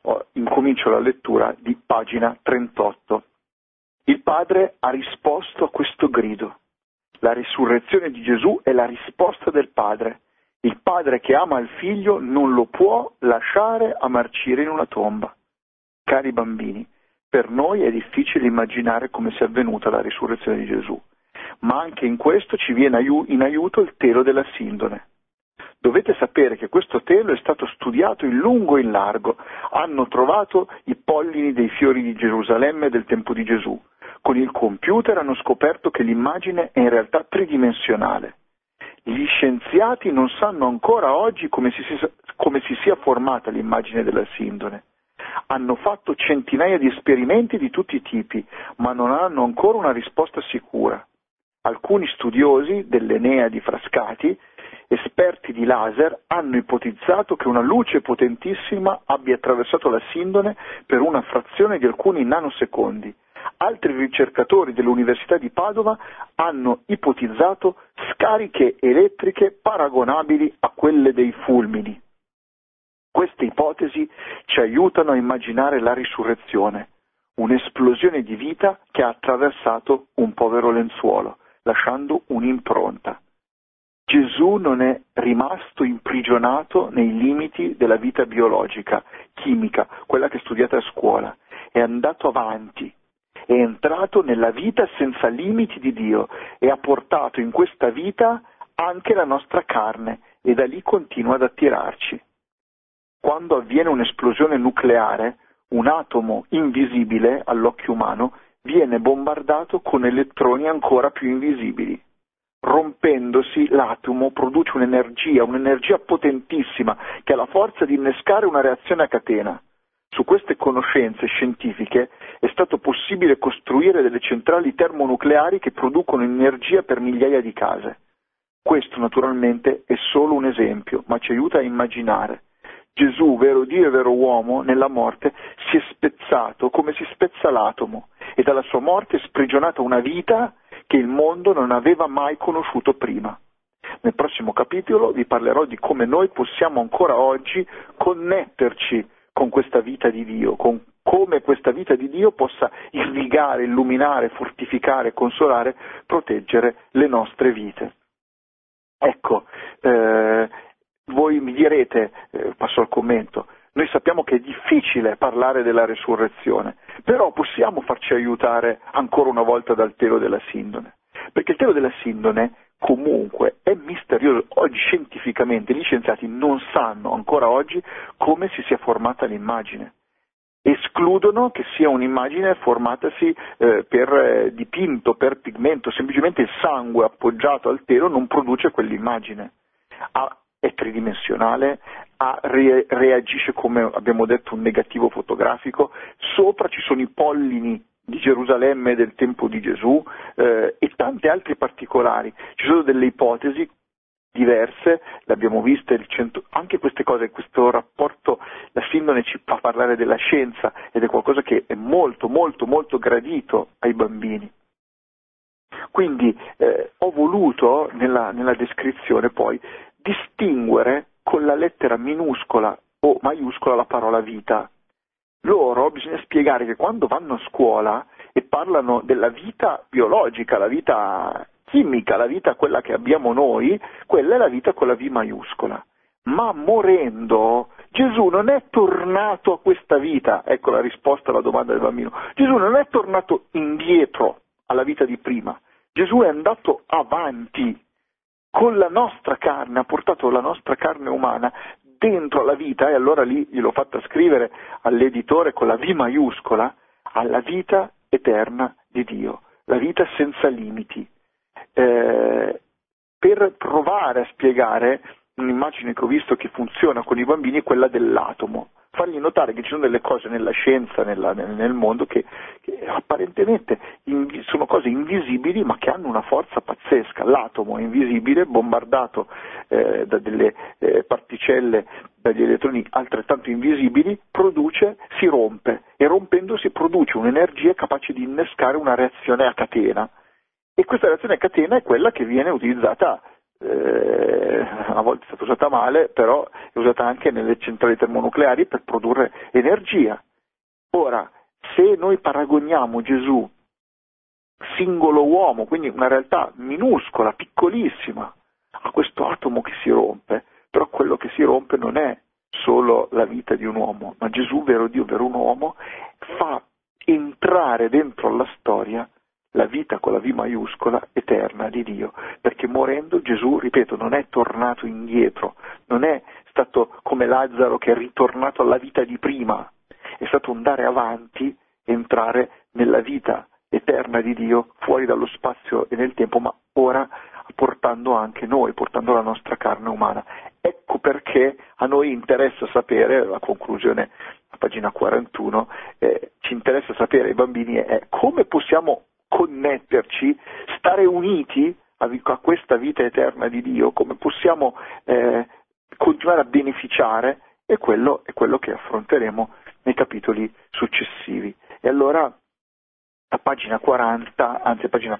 incomincio la lettura di pagina 38. Il Padre ha risposto a questo grido. La risurrezione di Gesù è la risposta del Padre. Il Padre che ama il Figlio non lo può lasciare a marcire in una tomba. Cari bambini, per noi è difficile immaginare come sia avvenuta la risurrezione di Gesù, ma anche in questo ci viene in aiuto il telo della Sindone. Dovete sapere che questo telo è stato studiato in lungo e in largo. Hanno trovato i pollini dei fiori di Gerusalemme del tempo di Gesù. Con il computer hanno scoperto che l'immagine è in realtà tridimensionale. Gli scienziati non sanno ancora oggi come si sia formata l'immagine della Sindone. Hanno fatto centinaia di esperimenti di tutti i tipi, ma non hanno ancora una risposta sicura. Alcuni studiosi dell'Enea di Frascati, esperti di laser, hanno ipotizzato che una luce potentissima abbia attraversato la Sindone per una frazione di alcuni nanosecondi. Altri ricercatori dell'Università di Padova hanno ipotizzato scariche elettriche paragonabili a quelle dei fulmini. Queste ipotesi ci aiutano a immaginare la risurrezione, un'esplosione di vita che ha attraversato un povero lenzuolo, lasciando un'impronta. Gesù non è rimasto imprigionato nei limiti della vita biologica, chimica, quella che studiate a scuola. È andato avanti, è entrato nella vita senza limiti di Dio e ha portato in questa vita anche la nostra carne e da lì continua ad attirarci. Quando avviene un'esplosione nucleare, un atomo invisibile all'occhio umano viene bombardato con elettroni ancora più invisibili. Rompendosi, l'atomo produce un'energia potentissima che ha la forza di innescare una reazione a catena. Su queste conoscenze scientifiche è stato possibile costruire delle centrali termonucleari che producono energia per migliaia di case. Questo naturalmente è solo un esempio, ma ci aiuta a immaginare. Gesù, vero Dio e vero uomo, nella morte si è spezzato come si spezza l'atomo e dalla sua morte è sprigionata una vita che il mondo non aveva mai conosciuto prima. Nel prossimo capitolo vi parlerò di come noi possiamo ancora oggi connetterci con questa vita di Dio, con come questa vita di Dio possa irrigare, illuminare, fortificare, consolare, proteggere le nostre vite. Ecco, voi mi direte, passo al commento, noi sappiamo che è difficile parlare della resurrezione, però possiamo farci aiutare ancora una volta dal telo della Sindone, perché il telo della Sindone comunque è misterioso. Oggi scientificamente gli scienziati non sanno ancora oggi come si sia formata l'immagine. Escludono che sia un'immagine formatasi per dipinto, per pigmento, semplicemente il sangue appoggiato al telo non produce quell'immagine. È tridimensionale, reagisce come abbiamo detto un negativo fotografico, sopra ci sono i pollini di Gerusalemme del tempo di Gesù e tanti altri particolari. Ci sono delle ipotesi diverse, le abbiamo viste, anche queste cose, questo rapporto, la Sindone ci fa parlare della scienza ed è qualcosa che è molto molto molto gradito ai bambini. Quindi ho voluto nella descrizione poi distinguere con la lettera minuscola o maiuscola la parola vita. Bisogna spiegare che quando vanno a scuola e parlano della vita biologica, la vita chimica, la vita quella che abbiamo noi, quella è la vita con la V maiuscola. Ma morendo Gesù non è tornato a questa vita, ecco la risposta alla domanda del bambino, Gesù non è tornato indietro alla vita di prima, Gesù è andato avanti. Con la nostra carne, ha portato la nostra carne umana dentro alla vita, e allora lì gliel'ho fatta scrivere all'editore con la V maiuscola, alla vita eterna di Dio, la vita senza limiti. Per provare a spiegare, un'immagine che ho visto che funziona con i bambini è quella dell'atomo, fargli notare che ci sono delle cose nella scienza, nel mondo, che apparentemente sono cose invisibili ma che hanno una forza pazzesca. L'atomo è invisibile, bombardato da delle particelle, dagli elettroni altrettanto invisibili, si rompe e rompendosi produce un'energia capace di innescare una reazione a catena, e questa reazione a catena è quella che viene utilizzata, a volte è stata usata male, però è usata anche nelle centrali termonucleari per produrre energia. Ora, se noi paragoniamo Gesù, singolo uomo, quindi una realtà minuscola, piccolissima, a questo atomo che si rompe, però quello che si rompe non è solo la vita di un uomo, ma Gesù, vero Dio, vero un uomo, fa entrare dentro alla storia la vita con la V maiuscola eterna di Dio, perché morendo Gesù, ripeto, non è tornato indietro, non è stato come Lazzaro che è ritornato alla vita di prima, è stato andare avanti, entrare nella vita eterna di Dio, fuori dallo spazio e nel tempo, ma ora portando anche noi, portando la nostra carne umana. Ecco perché a noi interessa sapere, la conclusione a pagina 41, ci interessa sapere ai bambini è come possiamo connetterci, stare uniti a questa vita eterna di Dio, come possiamo continuare a beneficiare, e quello è quello che affronteremo nei capitoli successivi. E allora a pagina 40, anzi a pagina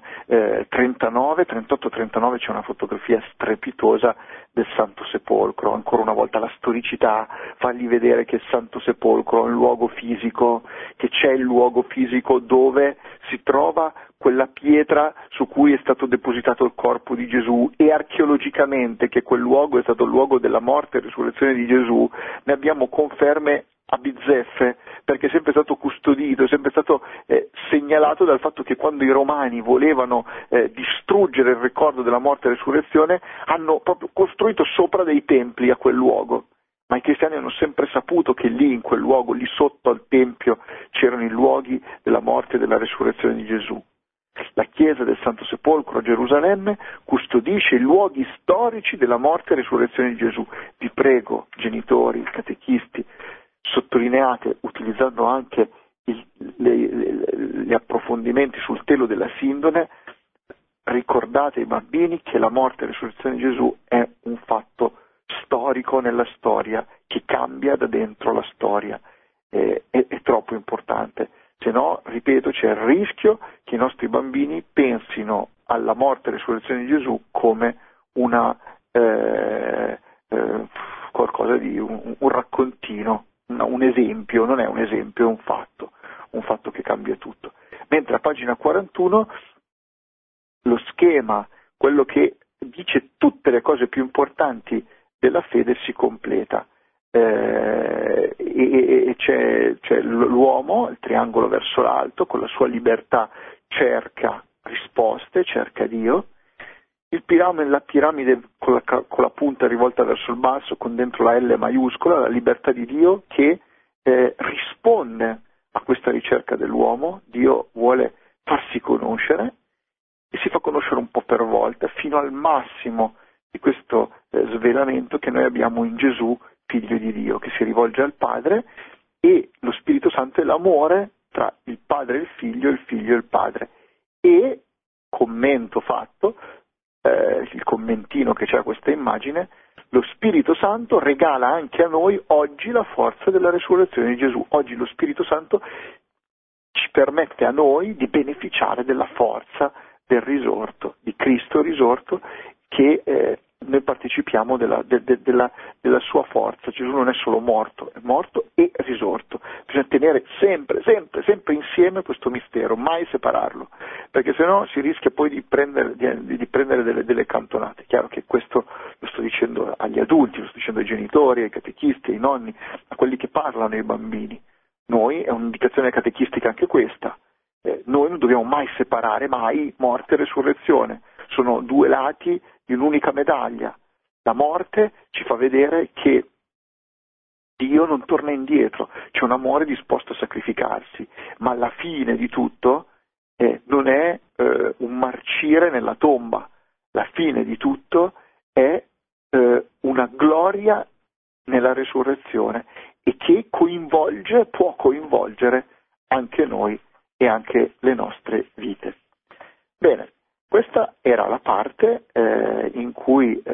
39, 38-39 c'è una fotografia strepitosa del Santo Sepolcro, ancora una volta la storicità, fargli vedere che il Santo Sepolcro è un luogo fisico, che c'è il luogo fisico dove si trova quella pietra su cui è stato depositato il corpo di Gesù, e archeologicamente che quel luogo è stato il luogo della morte e risurrezione di Gesù, ne abbiamo conferme a bizzeffe, perché è sempre stato custodito, è sempre stato segnalato dal fatto che quando i romani volevano distruggere il ricordo della morte e risurrezione, hanno proprio costruito sopra dei templi a quel luogo, ma i cristiani hanno sempre saputo che lì, in quel luogo, lì sotto al Tempio, c'erano i luoghi della morte e della risurrezione di Gesù. La chiesa del Santo Sepolcro a Gerusalemme custodisce i luoghi storici della morte e risurrezione di Gesù. Vi prego, genitori, catechisti, sottolineate, utilizzando anche gli approfondimenti sul telo della sindone, ricordate ai bambini che la morte e la risurrezione di Gesù è un fatto storico nella storia, che cambia da dentro la storia, è troppo importante, se no, ripeto, c'è il rischio che i nostri bambini pensino alla morte e risurrezione di Gesù come una qualcosa di un raccontino, un esempio. Non è un esempio, è un fatto che cambia tutto. Mentre a pagina 41 lo schema, quello che dice tutte le cose più importanti della fede, si completa. E c'è l'uomo, il triangolo verso l'alto, con la sua libertà cerca risposte, cerca Dio. La piramide con la punta rivolta verso il basso, con dentro la L maiuscola, la libertà di Dio che risponde a questa ricerca dell'uomo. Dio vuole farsi conoscere e si fa conoscere un po' per volta, fino al massimo di questo svelamento che noi abbiamo in Gesù, figlio di Dio, che si rivolge al Padre, e lo Spirito Santo è l'amore tra il Padre e il Figlio e il Padre. E, commento fatto, il commentino che c'è a questa immagine, lo Spirito Santo regala anche a noi oggi la forza della resurrezione di Gesù. Oggi lo Spirito Santo ci permette a noi di beneficiare della forza del risorto, di Cristo risorto, che noi partecipiamo della sua forza. Gesù non è solo morto, è morto e risorto. Bisogna tenere sempre insieme questo mistero, mai separarlo, perché sennò si rischia poi di prendere delle cantonate. Chiaro che questo lo sto dicendo agli adulti, lo sto dicendo ai genitori, ai catechisti, ai nonni, a quelli che parlano ai bambini. Noi, è un'indicazione catechistica anche questa, noi non dobbiamo mai separare, mai, morte e resurrezione. Sono due lati di un'unica medaglia. La morte ci fa vedere che Dio non torna indietro, c'è un amore disposto a sacrificarsi, ma la fine di tutto non è un marcire nella tomba, la fine di tutto è una gloria nella resurrezione, e che può coinvolgere anche noi e anche le nostre vite. Bene, questa era la parte in cui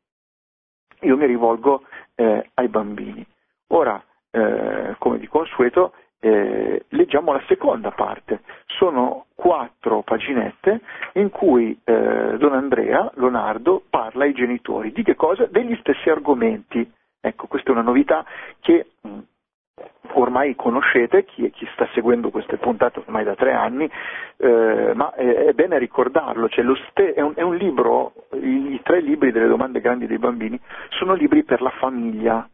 io mi rivolgo ai bambini. Ora, come di consueto, leggiamo la seconda parte. Sono 4 paginette in cui Don Andrea Leonardo parla ai genitori. Di che cosa? Degli stessi argomenti Ecco, questa è una novità che ormai conoscete, chi sta seguendo queste puntate ormai da 3 anni, ma è bene ricordarlo, cioè è un libro, i 3 libri delle domande grandi dei bambini sono libri per la famiglia,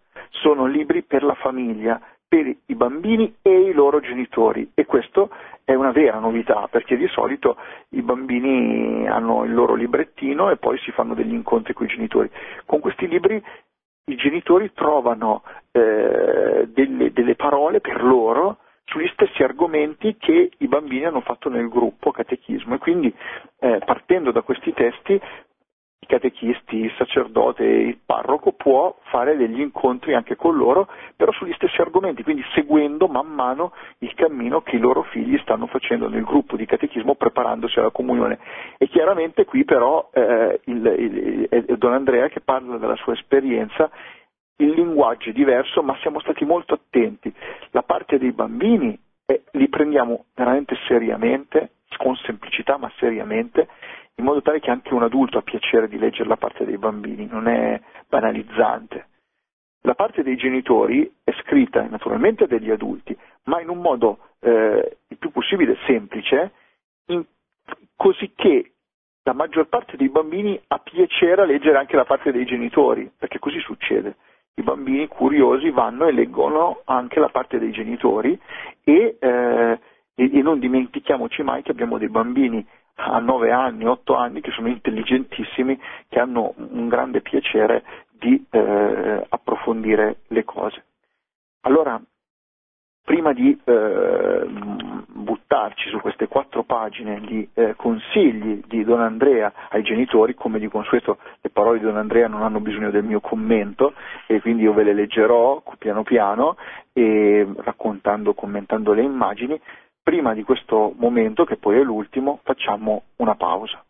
per i bambini e i loro genitori, e questo è una vera novità, perché di solito i bambini hanno il loro librettino e poi si fanno degli incontri con i genitori. Con questi libri i genitori trovano delle parole per loro sugli stessi argomenti che i bambini hanno fatto nel gruppo catechismo, e quindi partendo da questi testi i catechisti, il sacerdote, il parroco può fare degli incontri anche con loro, però sugli stessi argomenti, quindi seguendo man mano il cammino che i loro figli stanno facendo nel gruppo di catechismo preparandosi alla comunione. E chiaramente qui però è Don Andrea che parla della sua esperienza. Il linguaggio è diverso, ma siamo stati molto attenti. La parte dei bambini li prendiamo veramente seriamente, con semplicità ma seriamente, in modo tale che anche un adulto ha piacere di leggere la parte dei bambini, non è banalizzante. La parte dei genitori è scritta naturalmente dagli adulti, ma in un modo il più possibile semplice, così che la maggior parte dei bambini ha piacere a leggere anche la parte dei genitori, perché così succede. I bambini curiosi vanno e leggono anche la parte dei genitori e non dimentichiamoci mai che abbiamo dei bambini a 9 anni, 8 anni che sono intelligentissimi, che hanno un grande piacere di approfondire le cose. Allora, prima di buttarci su queste 4 pagine di consigli di Don Andrea ai genitori, come di consueto le parole di Don Andrea non hanno bisogno del mio commento e quindi io ve le leggerò piano piano e commentando le immagini. Prima di questo momento, che poi è l'ultimo, facciamo una pausa.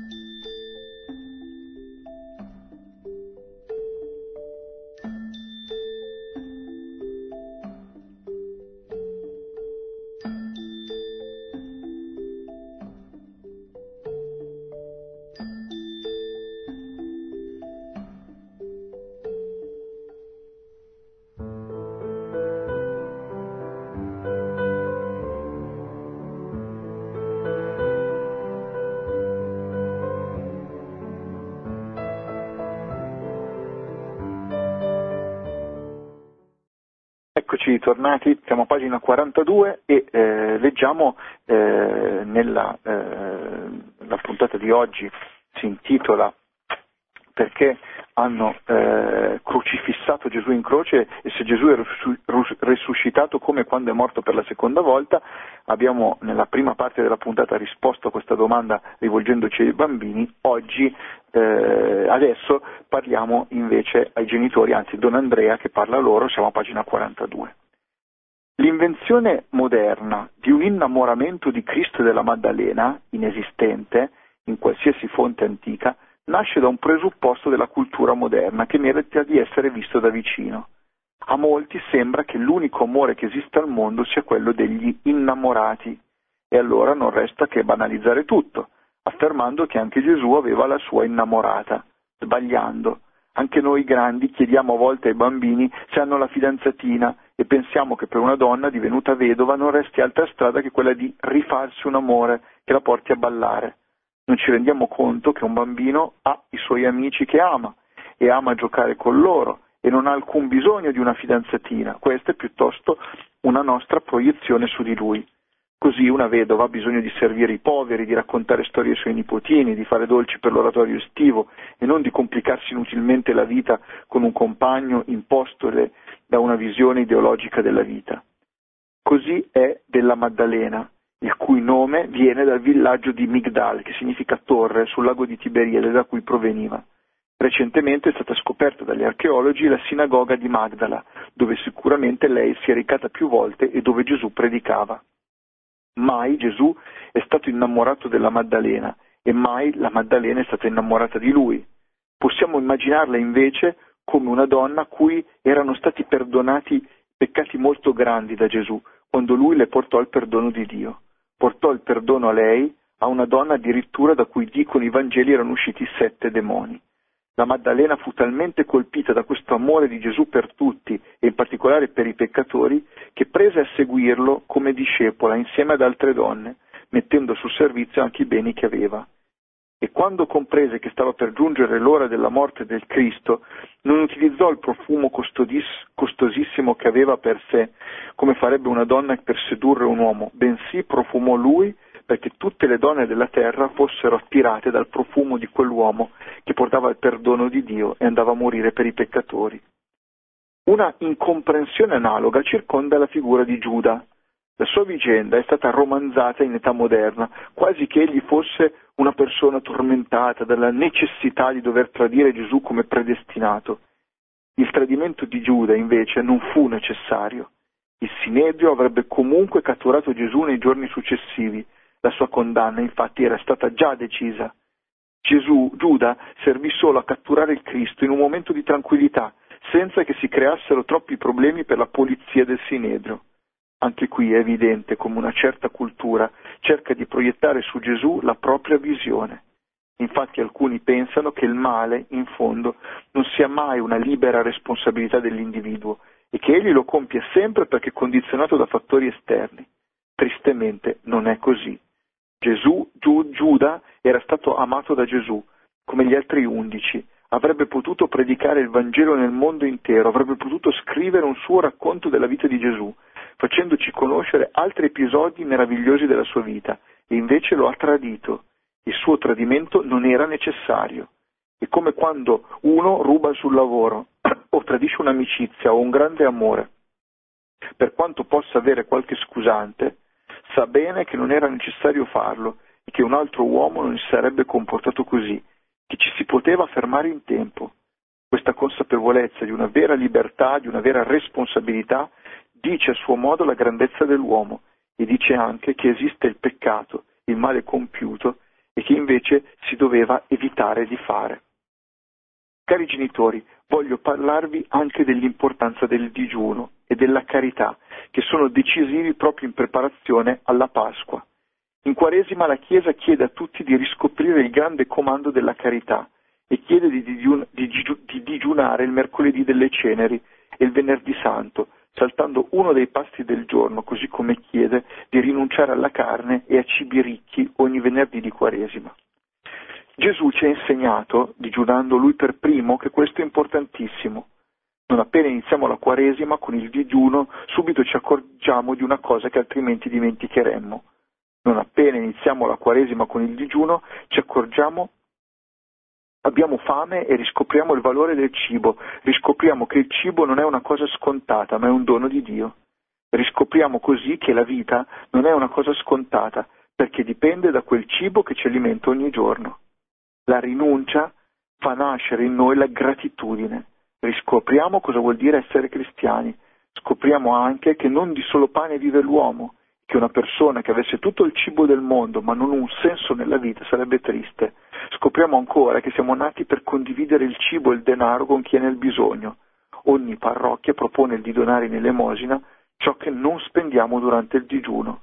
Eccoci tornati, siamo a pagina 42 e leggiamo la puntata di oggi si intitola "Perché hanno crocifissato Gesù in croce e se Gesù è risuscitato come quando è morto per la seconda volta". Abbiamo nella prima parte della puntata risposto a questa domanda rivolgendoci ai bambini. Oggi adesso parliamo invece ai genitori, anzi Don Andrea che parla loro, siamo a pagina 42. L'invenzione moderna di un innamoramento di Cristo e della Maddalena, inesistente in qualsiasi fonte antica, nasce da un presupposto della cultura moderna che merita di essere visto da vicino. A molti sembra che l'unico amore che esista al mondo sia quello degli innamorati, e allora non resta che banalizzare tutto, affermando che anche Gesù aveva la sua innamorata, sbagliando. Anche noi grandi chiediamo a volte ai bambini se hanno la fidanzatina e pensiamo che per una donna divenuta vedova non resti altra strada che quella di rifarsi un amore che la porti a ballare. Non ci rendiamo conto che un bambino ha i suoi amici che ama e ama giocare con loro e non ha alcun bisogno di una fidanzatina, questa è piuttosto una nostra proiezione su di lui. Così una vedova ha bisogno di servire i poveri, di raccontare storie ai suoi nipotini, di fare dolci per l'oratorio estivo e non di complicarsi inutilmente la vita con un compagno impostole da una visione ideologica della vita. Così è della Maddalena, il cui nome viene dal villaggio di Migdal, che significa torre, sul lago di Tiberiade da cui proveniva. Recentemente è stata scoperta dagli archeologi la sinagoga di Magdala, dove sicuramente lei si è recata più volte e dove Gesù predicava. Mai Gesù è stato innamorato della Maddalena e mai la Maddalena è stata innamorata di lui. Possiamo immaginarla invece come una donna a cui erano stati perdonati peccati molto grandi da Gesù, quando lui le portò il perdono di Dio. Portò il perdono a lei, a una donna addirittura da cui dicono i Vangeli erano usciti 7 demoni. La Maddalena fu talmente colpita da questo amore di Gesù per tutti, e in particolare per i peccatori, che prese a seguirlo come discepola insieme ad altre donne, mettendo sul servizio anche i beni che aveva. E quando comprese che stava per giungere l'ora della morte del Cristo, non utilizzò il profumo costosissimo che aveva per sé, come farebbe una donna per sedurre un uomo, bensì profumò lui perché tutte le donne della terra fossero attirate dal profumo di quell'uomo che portava il perdono di Dio e andava a morire per i peccatori. Una incomprensione analoga circonda la figura di Giuda. La sua vicenda è stata romanzata in età moderna, quasi che egli fosse una persona tormentata dalla necessità di dover tradire Gesù come predestinato. Il tradimento di Giuda, invece, non fu necessario. Il Sinedrio avrebbe comunque catturato Gesù nei giorni successivi. La sua condanna, infatti, era stata già decisa. Giuda servì solo a catturare il Cristo in un momento di tranquillità, senza che si creassero troppi problemi per la polizia del Sinedrio. Anche qui è evidente come una certa cultura cerca di proiettare su Gesù la propria visione. Infatti alcuni pensano che il male, in fondo, non sia mai una libera responsabilità dell'individuo e che egli lo compie sempre perché condizionato da fattori esterni. Tristemente non è così. Giuda era stato amato da Gesù, come gli altri 11, avrebbe potuto predicare il Vangelo nel mondo intero, avrebbe potuto scrivere un suo racconto della vita di Gesù, facendoci conoscere altri episodi meravigliosi della sua vita, e invece lo ha tradito. Il suo tradimento non era necessario. È come quando uno ruba sul lavoro o tradisce un'amicizia o un grande amore. Per quanto possa avere qualche scusante, sa bene che non era necessario farlo e che un altro uomo non si sarebbe comportato così, che ci si poteva fermare in tempo. Questa consapevolezza di una vera libertà, di una vera responsabilità, dice a suo modo la grandezza dell'uomo e dice anche che esiste il peccato, il male compiuto e che invece si doveva evitare di fare. Cari genitori, voglio parlarvi anche dell'importanza del digiuno e della carità, che sono decisivi proprio in preparazione alla Pasqua. In Quaresima la Chiesa chiede a tutti di riscoprire il grande comando della carità e chiede di digiunare il mercoledì delle ceneri e il venerdì santo, saltando uno dei pasti del giorno, così come chiede di rinunciare alla carne e a cibi ricchi ogni venerdì di Quaresima. Gesù ci ha insegnato, digiunando lui per primo, che questo è importantissimo. Non appena iniziamo la Quaresima con il digiuno, subito ci accorgiamo di una cosa che altrimenti dimenticheremmo. Non appena iniziamo la Quaresima con il digiuno, ci accorgiamo, abbiamo fame e riscopriamo il valore del cibo, riscopriamo che il cibo non è una cosa scontata, ma è un dono di Dio. Riscopriamo così che la vita non è una cosa scontata, perché dipende da quel cibo che ci alimenta ogni giorno. La rinuncia fa nascere in noi la gratitudine. Riscopriamo cosa vuol dire essere cristiani. Scopriamo anche che non di solo pane vive l'uomo, che una persona che avesse tutto il cibo del mondo ma non un senso nella vita sarebbe triste. Scopriamo ancora che siamo nati per condividere il cibo e il denaro con chi è nel bisogno. Ogni parrocchia propone di donare in elemosina ciò che non spendiamo durante il digiuno.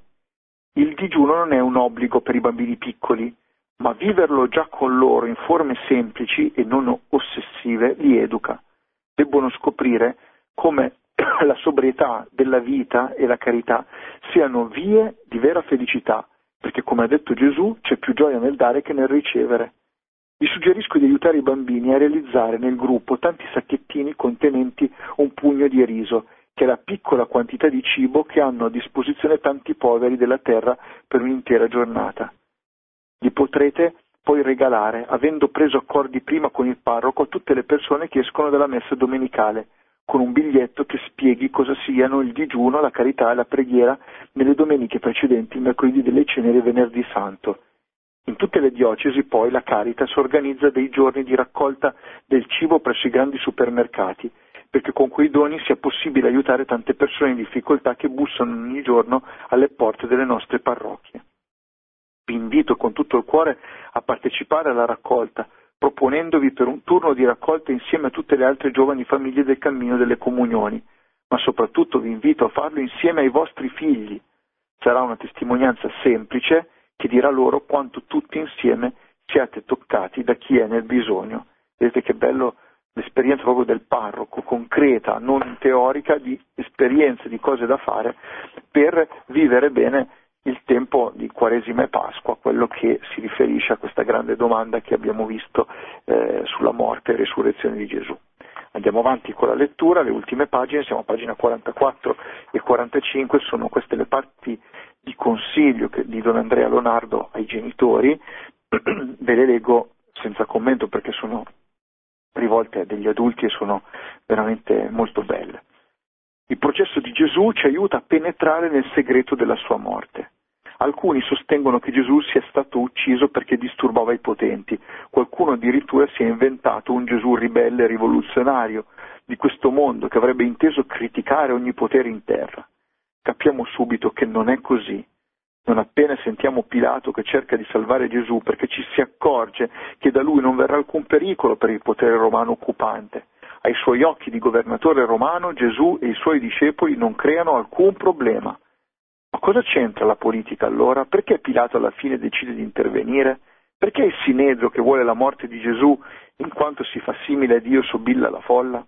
Il digiuno non è un obbligo per i bambini piccoli, ma viverlo già con loro in forme semplici e non ossessive li educa. Debbono scoprire come la sobrietà della vita e la carità siano vie di vera felicità, perché come ha detto Gesù c'è più gioia nel dare che nel ricevere. Vi suggerisco di aiutare i bambini a realizzare nel gruppo tanti sacchettini contenenti un pugno di riso, che è la piccola quantità di cibo che hanno a disposizione tanti poveri della terra per un'intera giornata. Li potrete poi regalare, avendo preso accordi prima con il parroco, a tutte le persone che escono dalla messa domenicale, con un biglietto che spieghi cosa siano il digiuno, la carità e la preghiera nelle domeniche precedenti, il mercoledì delle ceneri e venerdì santo. In tutte le diocesi poi la Caritas organizza dei giorni di raccolta del cibo presso i grandi supermercati, perché con quei doni sia possibile aiutare tante persone in difficoltà che bussano ogni giorno alle porte delle nostre parrocchie. Vi invito con tutto il cuore a partecipare alla raccolta, proponendovi per un turno di raccolta insieme a tutte le altre giovani famiglie del cammino delle comunioni, ma soprattutto vi invito a farlo insieme ai vostri figli. Sarà una testimonianza semplice che dirà loro quanto tutti insieme siate toccati da chi è nel bisogno. Vedete che bello l'esperienza proprio del parroco, concreta, non teorica, di esperienze, di cose da fare per vivere bene il tempo di Quaresima e Pasqua, quello che si riferisce a questa grande domanda che abbiamo visto sulla morte e resurrezione di Gesù. Andiamo avanti con la lettura, le ultime pagine, siamo a pagina 44 e 45, sono queste le parti di consiglio di Don Andrea Lonardo ai genitori, ve le leggo senza commento perché sono rivolte a degli adulti e sono veramente molto belle. Il processo di Gesù ci aiuta a penetrare nel segreto della sua morte. Alcuni sostengono che Gesù sia stato ucciso perché disturbava i potenti, qualcuno addirittura si è inventato un Gesù ribelle e rivoluzionario di questo mondo che avrebbe inteso criticare ogni potere in terra. Capiamo subito che non è così. Non appena sentiamo Pilato che cerca di salvare Gesù perché ci si accorge che da lui non verrà alcun pericolo per il potere romano occupante. Ai suoi occhi di governatore romano Gesù e i suoi discepoli non creano alcun problema. Ma cosa c'entra la politica allora? Perché Pilato alla fine decide di intervenire? Perché il Sinedrio che vuole la morte di Gesù in quanto si fa simile a Dio sobilla la folla?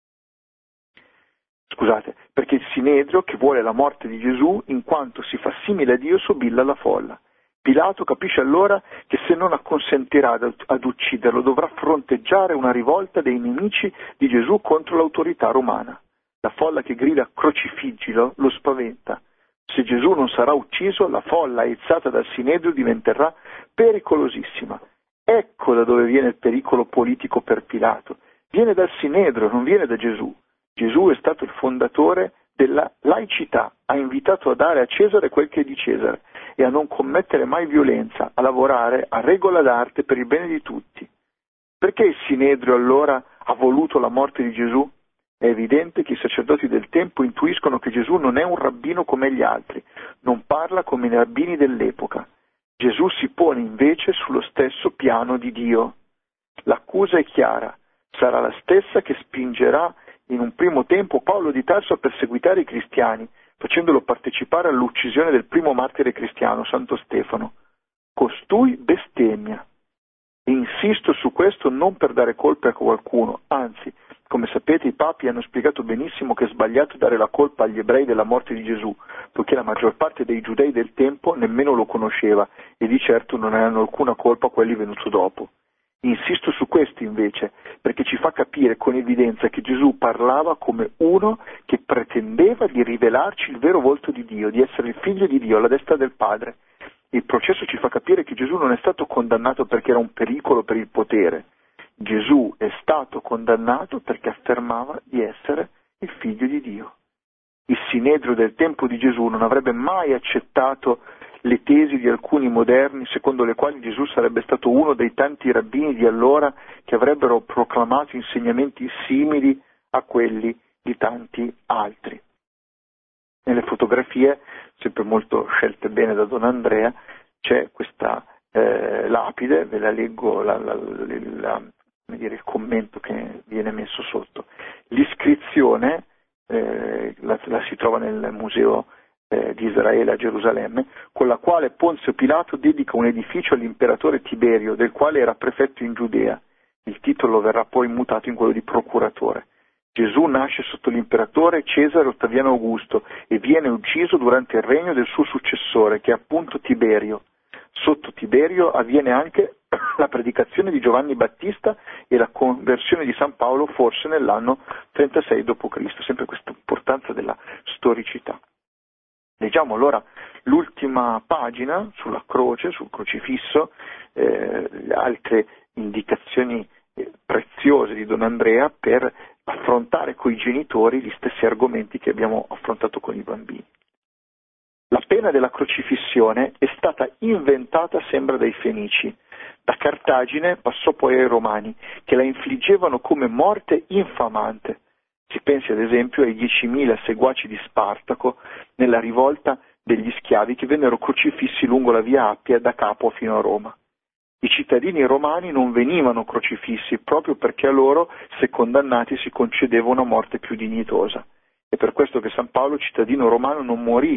Scusate, perché il Sinedrio che vuole la morte di Gesù in quanto si fa simile a Dio sobilla la folla. Pilato capisce allora che se non acconsentirà ad ucciderlo dovrà fronteggiare una rivolta dei nemici di Gesù contro l'autorità romana. La folla che grida crocifiggilo lo spaventa. Se Gesù non sarà ucciso, la folla aizzata dal Sinedrio diventerà pericolosissima. Ecco da dove viene il pericolo politico per Pilato. Viene dal Sinedrio, non viene da Gesù. Gesù è stato il fondatore della laicità, ha invitato a dare a Cesare quel che è di Cesare e a non commettere mai violenza, a lavorare a regola d'arte per il bene di tutti. Perché il Sinedrio allora ha voluto la morte di Gesù? È evidente che i sacerdoti del tempo intuiscono che Gesù non è un rabbino come gli altri, non parla come i rabbini dell'epoca. Gesù si pone invece sullo stesso piano di Dio. L'accusa è chiara, sarà la stessa che spingerà in un primo tempo Paolo di Tarso a perseguitare i cristiani, facendolo partecipare all'uccisione del primo martire cristiano, Santo Stefano. Costui bestemmia. E insisto su questo non per dare colpe a qualcuno, anzi, come sapete i papi hanno spiegato benissimo che è sbagliato dare la colpa agli ebrei della morte di Gesù, poiché la maggior parte dei giudei del tempo nemmeno lo conosceva e di certo non hanno alcuna colpa a quelli venuto dopo. Insisto su questo invece, perché ci fa capire con evidenza che Gesù parlava come uno che pretendeva di rivelarci il vero volto di Dio, di essere il figlio di Dio alla destra del Padre. Il processo ci fa capire che Gesù non è stato condannato perché era un pericolo per il potere. Gesù è stato condannato perché affermava di essere il figlio di Dio. Il Sinedrio del tempo di Gesù non avrebbe mai accettato le tesi di alcuni moderni secondo le quali Gesù sarebbe stato uno dei tanti rabbini di allora che avrebbero proclamato insegnamenti simili a quelli di tanti altri. Nelle fotografie, sempre molto scelte bene da Don Andrea, c'è questa lapide, ve la leggo il commento che viene messo sotto. L'iscrizione la si trova nel museo di Israele a Gerusalemme, con la quale Ponzio Pilato dedica un edificio all'imperatore Tiberio, del quale era prefetto in Giudea. Il titolo verrà poi mutato in quello di procuratore. Gesù nasce sotto l'imperatore Cesare Ottaviano Augusto e viene ucciso durante il regno del suo successore, che è appunto Tiberio. Sotto Tiberio avviene anche la predicazione di Giovanni Battista e la conversione di San Paolo, forse nell'anno 36 d.C., sempre questa importanza della storicità. Leggiamo allora l'ultima pagina sulla croce, sul crocifisso, altre indicazioni preziose di Don Andrea per affrontare coi genitori gli stessi argomenti che abbiamo affrontato con i bambini. La pena della crocifissione è stata inventata, sembra, dai Fenici. Da Cartagine passò poi ai Romani, che la infliggevano come morte infamante. Si pensi ad esempio ai 10.000 seguaci di Spartaco nella rivolta degli schiavi che vennero crocifissi lungo la via Appia da Capua fino a Roma. I cittadini romani non venivano crocifissi proprio perché a loro, se condannati, si concedeva una morte più dignitosa. È per questo che San Paolo, cittadino romano, non morì,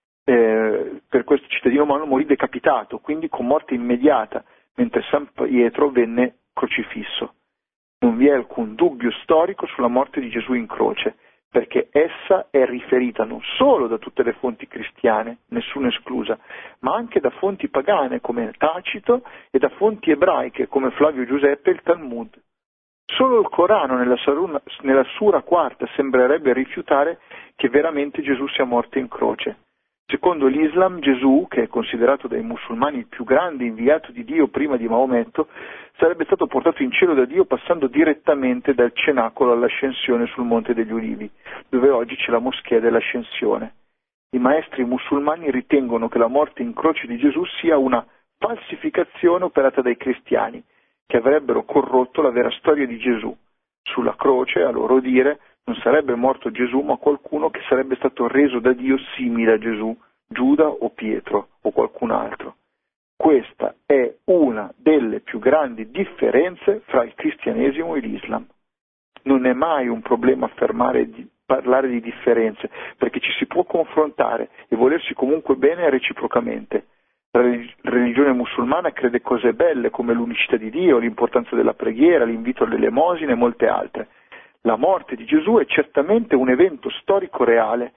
morì decapitato, quindi con morte immediata, mentre San Pietro venne crocifisso. Non vi è alcun dubbio storico sulla morte di Gesù in croce, perché essa è riferita non solo da tutte le fonti cristiane, nessuna esclusa, ma anche da fonti pagane come Tacito e da fonti ebraiche come Flavio Giuseppe e il Talmud. Solo il Corano nella Sura quarta sembrerebbe rifiutare che veramente Gesù sia morto in croce. Secondo l'Islam, Gesù, che è considerato dai musulmani il più grande inviato di Dio prima di Maometto, sarebbe stato portato in cielo da Dio passando direttamente dal cenacolo all'ascensione sul Monte degli Ulivi, dove oggi c'è la moschea dell'ascensione. I maestri musulmani ritengono che la morte in croce di Gesù sia una falsificazione operata dai cristiani, che avrebbero corrotto la vera storia di Gesù. Sulla croce, a loro dire, non sarebbe morto Gesù, ma qualcuno che sarebbe stato reso da Dio simile a Gesù, Giuda o Pietro o qualcun altro. Questa è una delle più grandi differenze fra il cristianesimo e l'Islam. Non è mai un problema parlare di differenze, perché ci si può confrontare e volersi comunque bene reciprocamente. La religione musulmana crede cose belle come l'unicità di Dio, l'importanza della preghiera, l'invito all'elemosina e molte altre. La morte di Gesù è certamente un evento storico reale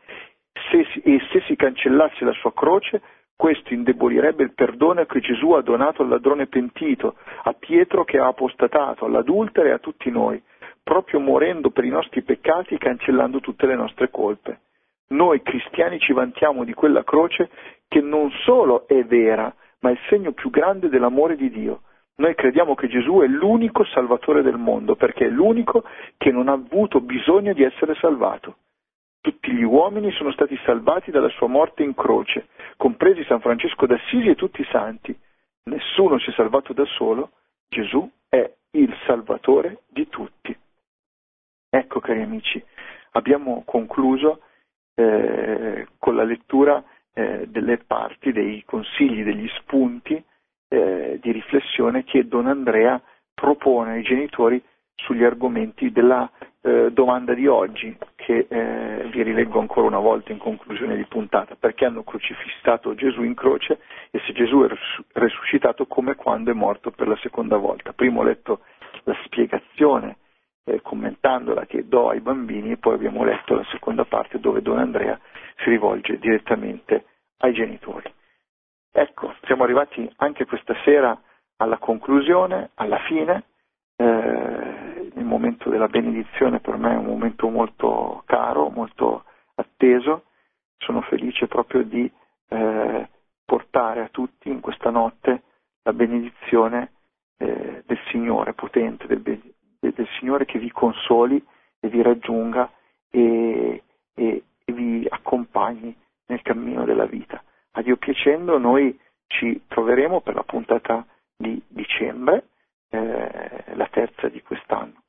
e se si cancellasse la sua croce, questo indebolirebbe il perdono che Gesù ha donato al ladrone pentito, a Pietro che ha apostatato, all'adultera e a tutti noi, proprio morendo per i nostri peccati e cancellando tutte le nostre colpe. Noi cristiani ci vantiamo di quella croce che non solo è vera, ma è il segno più grande dell'amore di Dio. Noi crediamo che Gesù è l'unico Salvatore del mondo, perché è l'unico che non ha avuto bisogno di essere salvato. Tutti gli uomini sono stati salvati dalla sua morte in croce, compresi San Francesco d'Assisi e tutti i santi. Nessuno si è salvato da solo, Gesù è il Salvatore di tutti. Ecco, cari amici, abbiamo concluso con la lettura delle parti, dei consigli, degli spunti di riflessione che Don Andrea propone ai genitori sugli argomenti della domanda di oggi, che vi rileggo ancora una volta in conclusione di puntata: perché hanno crocifissato Gesù in croce, e se Gesù è resuscitato come e quando è morto per la seconda volta. Prima ho letto la spiegazione commentandola che do ai bambini, e poi abbiamo letto la seconda parte dove Don Andrea si rivolge direttamente ai genitori. Ecco, siamo arrivati anche questa sera alla conclusione, alla fine. Il momento della benedizione per me è un momento molto caro, molto atteso. Sono felice proprio di portare a tutti in questa notte la benedizione del Signore potente, del Signore che vi consoli e vi raggiunga e vi accompagni nel cammino della vita. A Dio piacendo noi ci troveremo per la puntata di dicembre, la terza di quest'anno,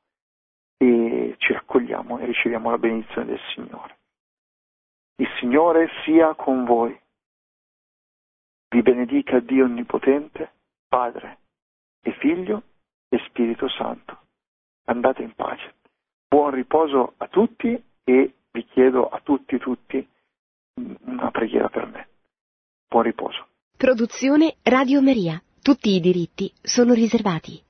e ci raccogliamo e riceviamo la benedizione del Signore. Il Signore sia con voi. Vi benedica Dio Onnipotente, Padre e Figlio e Spirito Santo. Andate in pace. Buon riposo a tutti, e vi chiedo a tutti una preghiera per me. Buon riposo. Produzione Radio Maria. Tutti i diritti sono riservati.